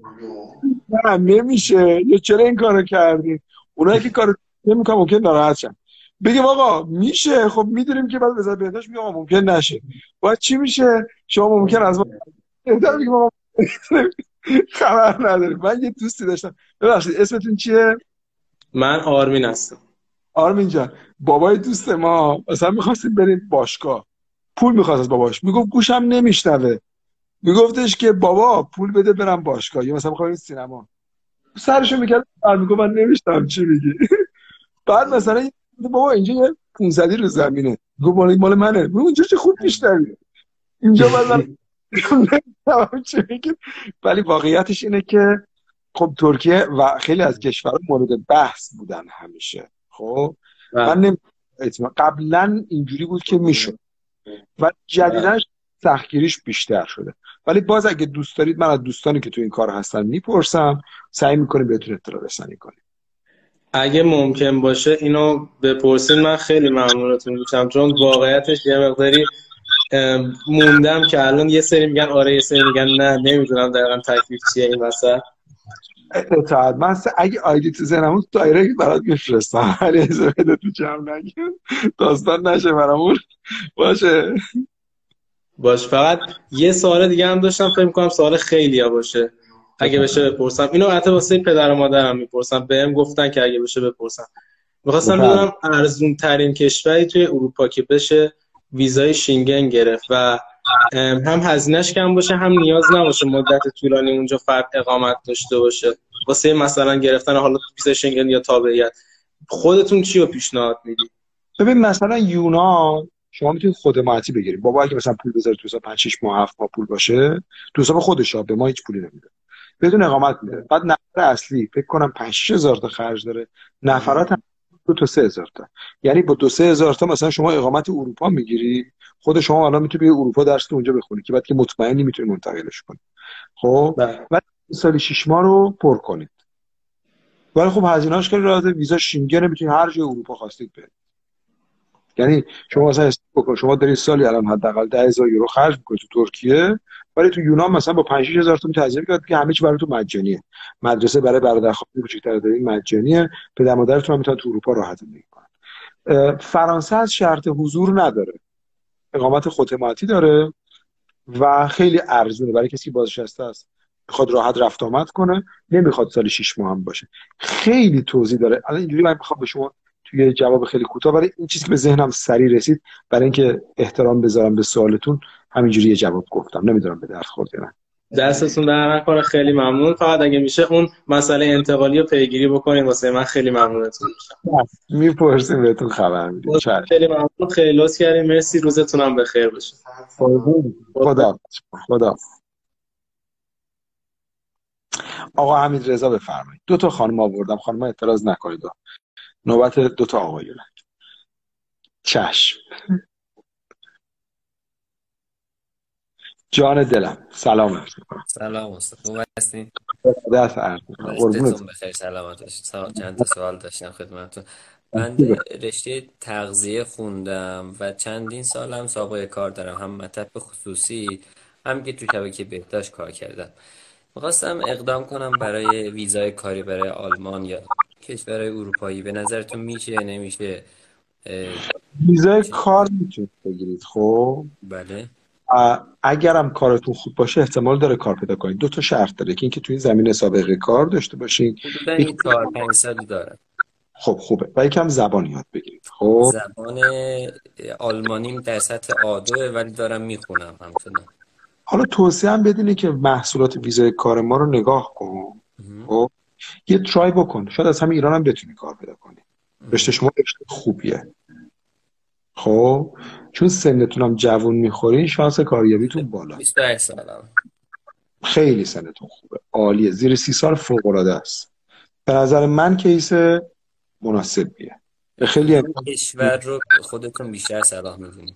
نه نمیشه یا چرا این کارو کردین. اونایی که کارو نمیکنن ممکن ناراحت شن. بگیم آقا میشه، خب میدونیم که بعد وزارت بهداشت میگه آقا ممکن نشه، باید چی میشه؟ شما ممکن از ما بگیم آقا خبر نداریم. من یه دوستی داشتم، ببخشید اسمتون چیه؟ من آرمین هستم. آرمین جان، بابای دوست ما مثلا می‌خواستیم بریم باشگاه، پول می‌خواست از باباش، میگفت گوشم نمیشنوه، میگفتش که بابا پول بده برم باشگاه، یا مثلا می‌خوایم سینما، سرشو میکرد میگفت من نمیشنم چی میگی. بعد مثلا بابا اینجا یه پونصدی رو زمینه، میگفت مال مال منه، میگم اونجا چه خوب میشنوی اینجا مثلا نمی‌فهمم چی میگی. ولی واقعیتش اینه که خب ترکیه و خیلی از کشورها مورد بحث بودن همیشه. خب من نمی... قبلا اینجوری بود که میشد و جدیدن سختگیریش بیشتر شده. ولی باز اگه دوست دارید من از دوستانی که تو این کار هستن میپرسم، سعی میکنیم بهتون اطلاع رسانی کنیم. اگه ممکن باشه اینو بپرسین، من خیلی ممنونتون میشم، چون واقعیتش یه مقداری موندم که الان یه سری میگن آره، یه سری میگن نه، نمیدونم دقیقا تکلیف چیه این وسط. اطاعت من اگه آیدی تو ذهنمون دایرکت برات میفرستم، ولی از بده تو جمع نگیم داستان نشه برامون. باشه باش. فقط یه سوال دیگه هم داشتم، فکر می‌کنم سوال خیلی‌ها باشه، اگه بشه بپرسم. اینو حتی واسه پدر و مادرم میپرسم، بهم گفتن که اگه بشه بپرسم. می‌خواستم بدونم ارزون ترین کشوری توی اروپا که بشه ویزای شینگن گرفت و هم هزینه‌اش کم باشه، هم نیاز نباشه مدت طولانی اونجا فرد اقامت داشته باشه، واسه مثلا گرفتن حالا ویزای شینگن یا تابعیت، خودتون چی رو پیشنهاد میدید؟ ببین مثلا یونان شما میتونید خدماتی بگیرید. بابا اگه مثلا پول بذارید تو حساب پنج شش ماه هفت ماه پول باشه تو حساب خودش، به ما هیچ پولی نمیده، بدون اقامت میده. بعد نفر اصلی فکر کنم پنج شش هزار تا خرج داره، نفرات هم دو تا سه هزار تا. یعنی با دو سه هزار تا مثلا شما اقامت اروپا میگیری، خود شما الان میتونی به اروپا درس تو اونجا بخونی که بعد که مطمئنی میتونی منتقلش کنی. خب بعد سال شش ماه رو پر کنید. ولی خب هزینه‌اش خیلی راحته، ویزا شینگن میتونید هر جای اروپا خواستید برید. یعنی شما مثلا بکن شما دارید سالی الان حداقل ده هزار یورو خرج می‌کنید تو ترکیه، ولی تو یونان مثلا با پنج شش هزار تومان تضمین کرد که همه چی براتون مجانیه. مدرسه برای برادر خواهر کوچیک‌تر دارین مجانیه، پدر مادرتون هم میتونن تو اروپا راحت زندگی کنن. فرانسه از شرط حضور نداره، اقامت خدماتی داره و خیلی ارزونه برای کسی که بازنشسته است، میخواد راحت رفت آمد کنه، نمیخواد سال شش ماه هم باشه. خیلی توضیح داره. الان اینجوری من میخوام به شما توی جواب خیلی کوتاه، برای این چیزی که به ذهنم سریع رسید، برای اینکه احترام بذارم به سوالتون، همینجوری یه جواب گفتم. نمیدونم به درد خورد یا نه. دستتون در نکنه، خیلی ممنون. فقط اگه میشه اون مسئله انتقالی رو پیگیری بکنین واسه من، خیلی ممنونتون میشم. میپرسیم بهتون خبر میدیم. خیلی ممنون، خیلی لطف کردین، مرسی، روزتون هم بخیر باشه. خدا خدا. آقا حمید رضا بفرمایید. دو تا خانم آوردم، خانم‌ها اعتراض نکنید. نوبت دو تا آقایونه. چشم. جان دلم سلام عرض می‌کنم. سلام استاد، خوب هستین؟ دست عرض می‌کنم. قربونتون بخیر، سلامت باشید. چند تا سوال داشتم خدمتتون. من رشته تغذیه خوندم و چندین سالم سابقه کار دارم، هم مطب خصوصی هم که تو شبکه بهداشت کار کردم. می‌خواستم اقدام کنم برای ویزای کاری برای آلمان یا کشورهای اروپایی. به نظرتون میشه نمیشه؟ ویزای کار میتونید بگیرید. خب بله. اگرم کارتون خوب باشه احتمال داره کار پیدا کنید. دو تا شرط داره که اینکه توی این زمینه سابقه کار داشته باشین. حدوداً این چهار پنج سالی داره. خب خوبه. و یکم زبان یاد بگیرید. خب زبان آلمانیم در سطح آ دو ولی دارم میخونم همچنان. حالا توصیه هم بدینی که محصولات ویزای کار ما رو نگاه کن. خب یه ترای بکن، شاید از همین ایران هم بتونی کار پیدا کنی. رشته شما رشته خوبیه. خب چون سنتون هم جوون میخورین، شانس کاریابیتون بالا. بیست و هشت سالم. خیلی سنتون خوبه، عالیه. زیر سی سال فوق العاده است. به نظر من کیس مناسبیه. خیلی هم... کشور رو خودتون بیشتر صلاح می‌دونید.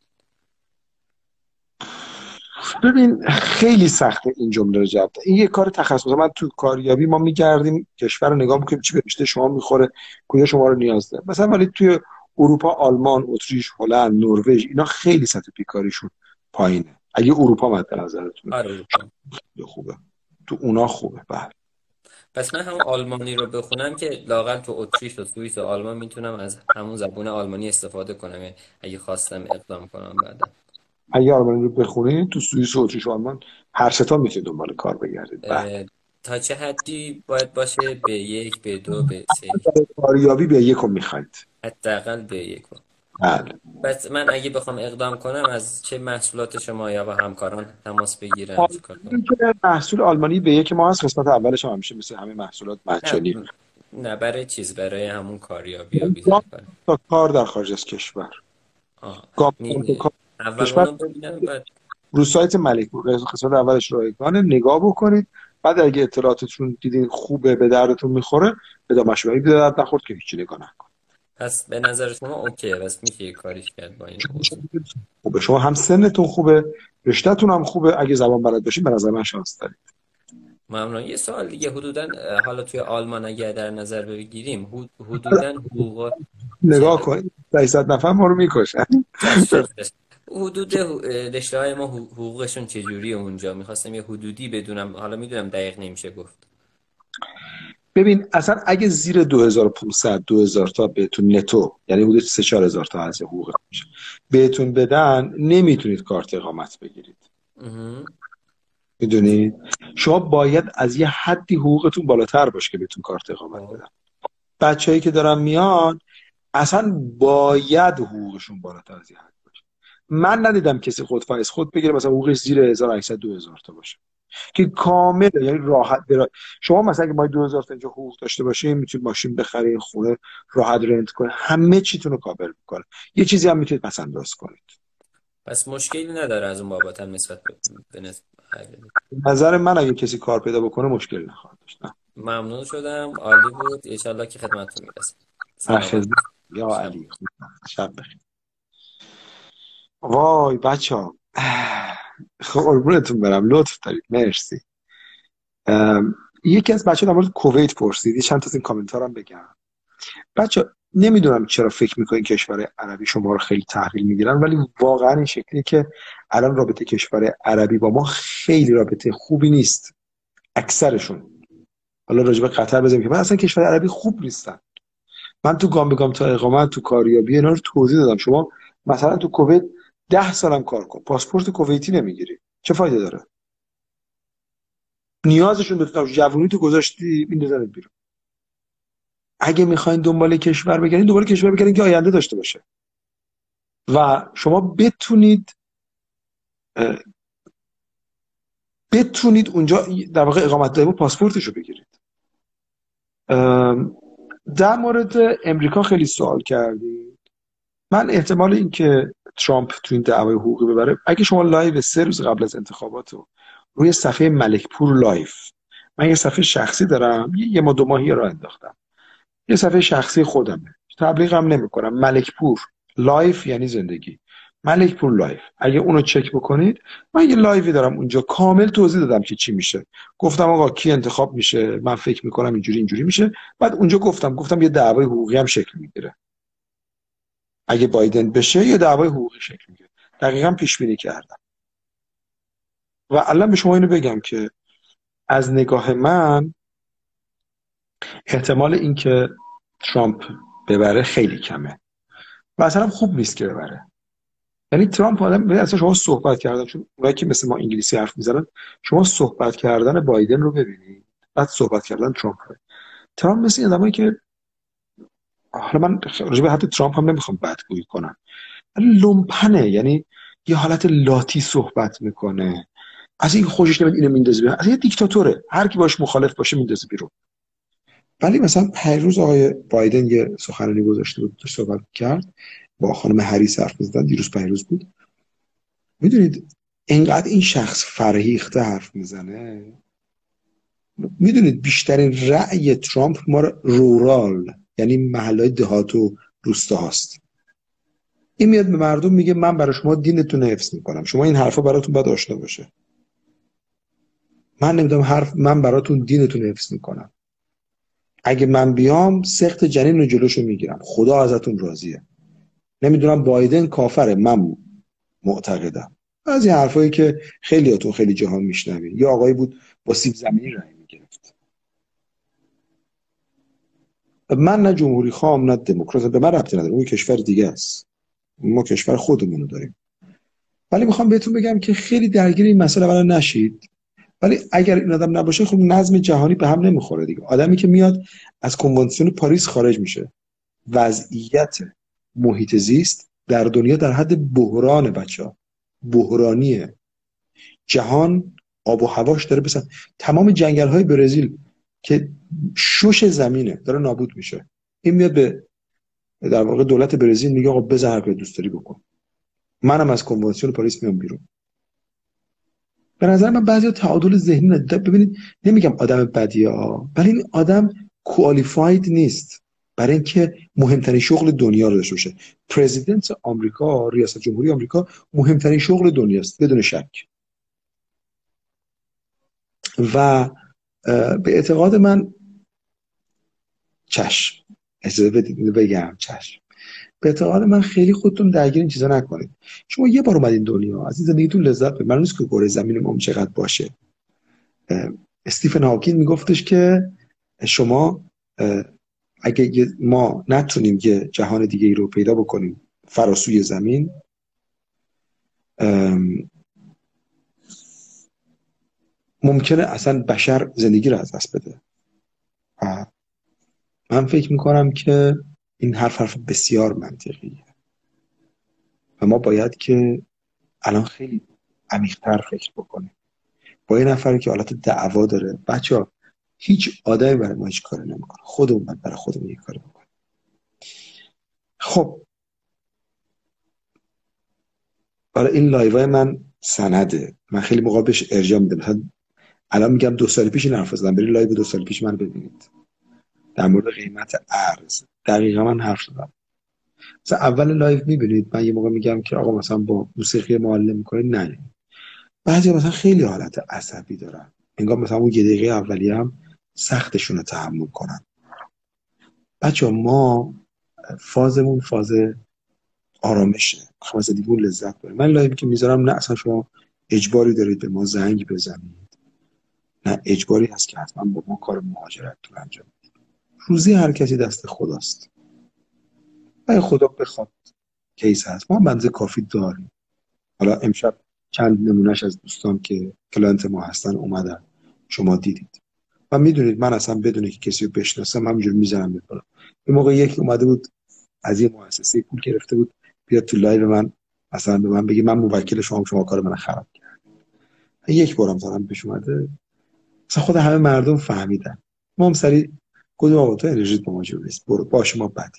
ببین خیلی سخته این جمله رو جواب. این یه کار تخصصی. من تو کاریابی ما میگردیم کشور رو نگاه میکنیم چی به رشته شما میخوره، کجا شما رو نیاز داره. مثلا ولی توی اروپا آلمان، اتریش، هلند، نروژ، اینا خیلی سطح بیکاریشون پایینه. اگه اروپا مد نظرتون آره خوبه، تو اونا خوبه. بله. پس من هم آلمانی رو بخونم که لااقل تو اتریش و سوئیس و آلمان میتونم از همون زبان آلمانی استفاده کنم اگه خواستم اقدام کنم بعدا. اگه آلمانی رو بخونید تو سوئیس و اتریش و آلمان هر سه تا میتونید دنبال کار بگردید. بله. تا چه حدی باید باشه؟ به یک، به دو، به سه؟ کاریابی به یک رو میخواید. حداقل به یک. بله. پس من اگه بخوام اقدام کنم از چه محصولات شما یا با همکاران تماس بگیرم؟ محصول آلمانی به یک ما هست، قسمت اولش هم همیشه مثل همه محصولات مجانی. نه. نه برای چیز، برای همون کاریابی یا ویزا تا کار در خارج از کشور. آه. اول اونو ببینم بعد رو سایت ملک قسمت اولش رایگانه، نگاه بکنید بعد اگه اطلاعاتتون دیدین خوبه به دردتون میخوره ادامهش بدید، به درد نخورد که هیچی نگاه نکن. پس به نظر شما اوکی، پس میشه یه کاریش کرد با این اوضاع. خوبه شما هم سنتون خوبه، رشتهتون هم خوبه، اگه زبان بلد باشین به نظر من شانس دارید. ممنون. یه سوال دیگه، حدوداً حالا توی آلمان اگر در نظر بگیریم حدوداً حقوق نگاه کنید سیصد نفر ما رو میکشن. حدود رشته های ما حقوقشون چجوریه اونجا؟ میخواستم یه حدودی بدونم، حالا میدونم دقیق نمیشه گفت. ببین اصلا اگه زیر دو هزار و پانصد دو هزار تا بهتون نتو، یعنی حدود سه چهار هزار تا از حقوق بهتون بدن، نمیتونید کارت اقامت بگیرید. میدونید شما باید از یه حدی حقوقتون بالاتر باشه که بهتون کارت اقامت بدن. بچه‌ای که دارن میان اصلا باید حقوقشون بالاتر از یه حد باشه. من ندیدم کسی خودفایز خود بگیره مثلا حقوقش زیر هزار و هشتصد دو هزار تا باشه که کامل، یعنی راحت برای شما مثلا اگه ما دو هزار تا اینجا حقوق داشته باشیم میتونید ماشین بخرید، خونه راحت رنت کنید، همه چیتون رو کاور میکنه. یه چیزی هم میتونید پس انداز کنید. پس مشکلی نداره از اون بابت هم نسبت به نسبت نظر من اگه کسی کار پیدا بکنه مشکلی نخواهد داشت. ممنون شدم، عالی بود، ان شاءالله که خدمتتون میرسم. یا علی شب بخیر. وای بچه‌ها خب قربونتون برم، لطف دارید، مرسی. یکی از بچه‌ها در مورد کویت پرسید، چند تا از این کامنت‌ها هم بگم. بچه‌ها نمیدونم چرا فکر می‌کنین کشور عربی شما رو خیلی تحویل میگیرن، ولی واقعا این شکلیه که الان رابطه کشور عربی با ما خیلی رابطه خوبی نیست. اکثرشون، حالا راجع به قطر بزنیم که من اصلا کشور عربی خوب نیستن. من تو گام به گام تا اقامت تو کاریابی اینا رو توضیح دادم. شما مثلا تو کویت ده سالم کار کن، پاسپورت کویتی نمیگیری، چه فایده داره؟ نیازشون به جوونی تو گذاشتی میندازنت بیرون. اگه میخواین دنبال کشور بگردین، دنبال کشور بگردین که آینده داشته باشه و شما بتونید بتونید اونجا در واقع اقامت دائم و پاسپورتشو بگیرید. در مورد امریکا خیلی سوال کردید. من احتمال این که ترامپ تو این دعوای حقوقی ببره، اگه شما لایو سه روز قبل از انتخابات رو روی صفحه ملکپور لایو، من یه صفحه شخصی دارم، یه ما دو ماهی راه انداختم، یه صفحه شخصی خودمه، تبلیغم نمی‌کنم، ملکپور لایو یعنی زندگی، ملکپور لایو، اگه اونو چک بکنید من یه لایوی دارم اونجا کامل توضیح دادم که چی میشه. گفتم آقا کی انتخاب میشه، من فکر میکنم اینجوری اینجوری میشه. بعد اونجا گفتم گفتم یه دعوای حقوقی هم شکل میگیره، اگه بایدن بشه یه دعوای حقوقی شکل میگیره. دقیقاً پیش بینی کردم و الان به شما اینو بگم که از نگاه من احتمال اینکه ترامپ ببره خیلی کمه و اصلا خوب نیست که ببره. یعنی ترامپ آدم، اصلا شما صحبت کردن، چون اونایی که مثل ما انگلیسی حرف میزنن، شما صحبت کردن بایدن رو ببینید بعد صحبت کردن ترامپ رو. ترامپ مثل این آدمایی که، حالا من راجع به حتی ترامپ هم نمیخوام بدگویی کنم، لومپنه، یعنی یه حالت لاتی صحبت میکنه، از این خوشش نمیاد اینو میندازه بیرون، از یه دیکتاتوره، هر کی باش مخالف باشه میندازه بیرون. ولی مثلا پیروز آقای بایدن یه سخنرانی گذاشته بود، داشت صحبت کرد با خانم هریس حرف می‌زدن، دیروز پیروز بود. میدونید اینقدر این شخص فرهیخته حرف میزنه. میدونید بیشترین رأی ترامپ ما رورال، یعنی محلهای دهات و روستا هاست. این میاد به مردم میگه من برای شما دینتون رو حفظ میکنم، شما این حرفا براتون باید آشنا باشه. من نمیدونم حرف، من براتون دینتون رو حفظ میکنم، اگه من بیام سخت جنین رو جلوشو میگیرم، خدا ازتون راضیه. نمیدونم بایدن کافره، من معتقدم. از این حرفایی که خیلیاتون خیلی جهان میشنوید. یا آقایی بود با سیب زمینی رای میگرفت. من نه جمهوری خواهم نه دموکرات، به من ربطی نداره، اون کشور دیگه است، ما کشور خودمون رو داریم. ولی میخوام بهتون بگم که خیلی درگیر این مسئله ولی نشید. ولی اگر این آدم نباشه خب نظم جهانی به هم نمیخوره دیگه. آدمی که میاد از کنوانسیون پاریس خارج میشه، وضعیت محیط زیست در دنیا در حد بحران، بچه‌ها بحرانیه. جهان آب و هواش داره بسن، تمام جنگل‌های برزیل که شش زمینه داره نابود میشه. این میاد به در واقع دولت برزیل میگه آقا بزن هر کاری دوست داری بکن، منم از کنوانسیون پاریس میام بیرون. به نظر من بعضی تعادل ذهنی نداره. ببینید نمیگم آدم بدیه ها، ولی این آدم کوالیفاید نیست برای اینکه مهمترین شغل دنیا رو داشته باشه. پرزیدنت آمریکا، ریاست جمهوری آمریکا مهمترین شغل دنیاست بدون شک. و به اعتقاد من چشم اجازه بدید بگم چشم به اعتقاد من خیلی خودتون درگیر این چیزا نکنید. شما یه بار اومدین دنیا، از این زندگیتون لذت ببرید. معلومه که کره زمین ما چقدر باشه. استیفن هاکینگ میگفتش که شما اگه ما نتونیم یه جهان دیگه ای رو پیدا بکنیم فراسوی زمین، ممکنه اصلا بشر زندگی رو از دست بده. من فکر میکنم که این حرف حرف بسیار منطقیه و ما باید که الان خیلی عمیق‌تر فکر بکنیم. با یه نفری که حالت دعوا داره، بچه‌ها هیچ آدمی برای ما هیچ کاری نمیکنه، خودمون باید برای خودمون یه کاری بکنیم. خب برای این لایوهای من سنده، من خیلی موقع بهش ارجاع میدم. مثلا الان میگم دو سال پیش این حرف زدم، برید لایو دو سال پیش من ببینید در مورد قیمت ارز دقیقا من حرف زدم. مثلا اول لایو میبینید من یه موقع میگم که آقا مثلا با موسیقی معلم میکنید، نه بعضی مثلا خیلی حالت عصبی دارن، انگار مثلا اون یه دقیقه اولی هم سختشون رو تحمل کنن. بچه ما فازمون فاز آرامشه، خواهد زدیمون لذت بریم. من لایو که میذارم نه اصلا شما اجباری دارید به ما زنگ بزنید، نه اجباری هست که حتما با ما کار مهاجرت رو انجام بدید. روزی هر کسی دست خداست. اگه خدا بخواد کیس هست ما بنزه کافی داریم. حالا امشب چند نمونهش از دوستان که کلاینت ما هستن اومدن، شما دیدید و میدونید من اصلا بدون که کسی رو بشناسم همینجور میزنم میکنم. یه موقع یکی اومده بود از یه مؤسسه پول گرفته بود بیاد تو لایو من مثلا به من بگی من موکل شما شما کار من خراب کرد. یک بارم زدم پیش اومده، مثلا خود همه مردم فهمیدن. ما هم سری گفتیم آقا تو انرژیت با ما جور نیست، برو باشه ما بدیم.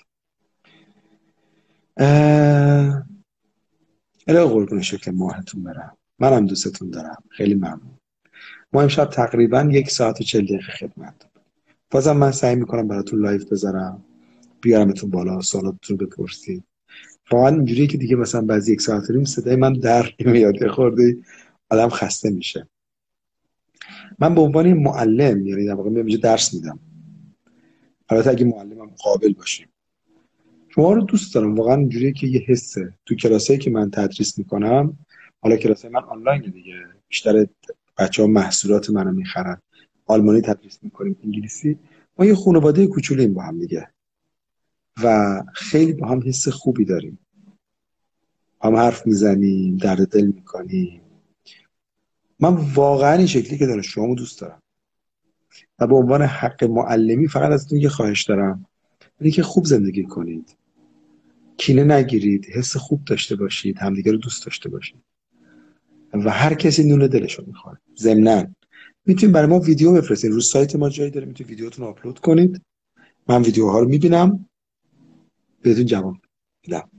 الهی قربون شکل ماهتون برم، منم دوستتون دارم، خیلی ممنون. ما امشب تقریبا یک ساعت و چل دقیقه خدمت. بازم من سعی میکنم براتون لایو بذارم، بیارمتون بالا، سوالاتتون رو بپرسید. واقعا اینجوریه که دیگه مثلا بعضی یک ساعت ریم صدای من در میاد، خورده آدم خسته میشه. من به عنوان معلم، یعنی در واقع میام اینجا درس میدم، البته اگه معلمم قابل باشیم. شما رو دوست دارم، واقعا اینجوریه که یه حسه تو کلاسایی که من تدریس میکنم، حالا کلاسای من آنلاین دیگه، بیشتر بچه‌ها محصولات منو میخرن، آلمانی تدریس میکنیم، انگلیسی، ما یه خانواده کوچولوییم با هم دیگه و خیلی با هم حس خوبی داریم، هم حرف میزنیم، درد دل میکنیم. من واقعا این شکلی که دانشجوامو دوست دارم و به عنوان حق معلمی فقط ازتون یه خواهش دارم، اینه که خوب زندگی کنید، کینه نگیرید، حس خوب داشته باشید، همدیگه رو دوست داشته باشید و هر کسی نون دلشو میخواد. ضمناً میتونید برای ما ویدیو بفرستید، رو سایت ما جایی داره میتونید ویدیوتون رو آپلود کنید، من ویدیوها رو میبینم بهتون جواب میدم.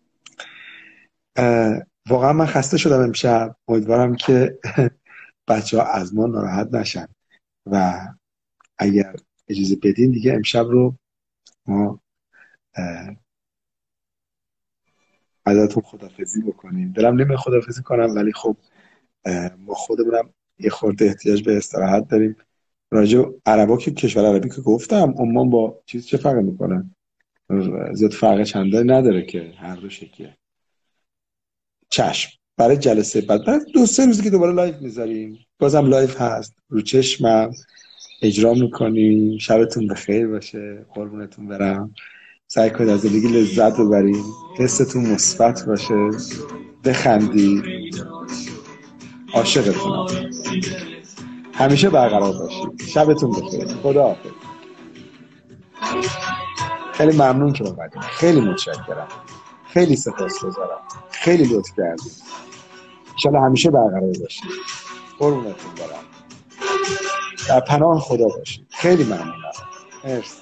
واقعا من خسته شدم امشب، امیدوارم که بچه ها از ما ناراحت نشن و اگر اجازه بدین دیگه امشب رو ما ازتون خداحافظی بکنیم. دلم نمیاد خداحافظی کنم ولی خب ما خودمونم یه خورده احتیاج به استراحت داریم. راجع عربا که کشور عربی که گفتم، عمان با چیز چه فرق میکنن؟ زیاد فرق چندانی نداره که هر دو شکلیه. چشم برای جلسه بعد، برای دو سه روزی که دوباره لایو میذاریم، بازم لایو هست، رو چشمم اجرا میکنیم. شبتون بخیر باشه، قربونتون برم. سعی کنید از زندگی لذت ببرید، حستون مثبت باشه، بخندید، عاشقتونم، همیشه برقرار باشید. شبتون بخیر، خداحافظ. خیلی ممنون که اومدید، خیلی متشکرم، خیلی سپاسگزارم، خیلی لطف کردید. انشالله همیشه برقرار باشید، قربونتون برم، در پناه خدا باشید. خیلی ممنونم، مرسی.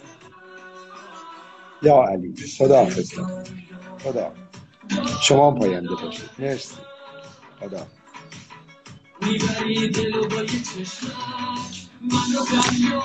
یا علی، خدا حافظ. خدا شما پاینده باشید. مرسی. خدا میبری دلو با یه چشمک منو دریا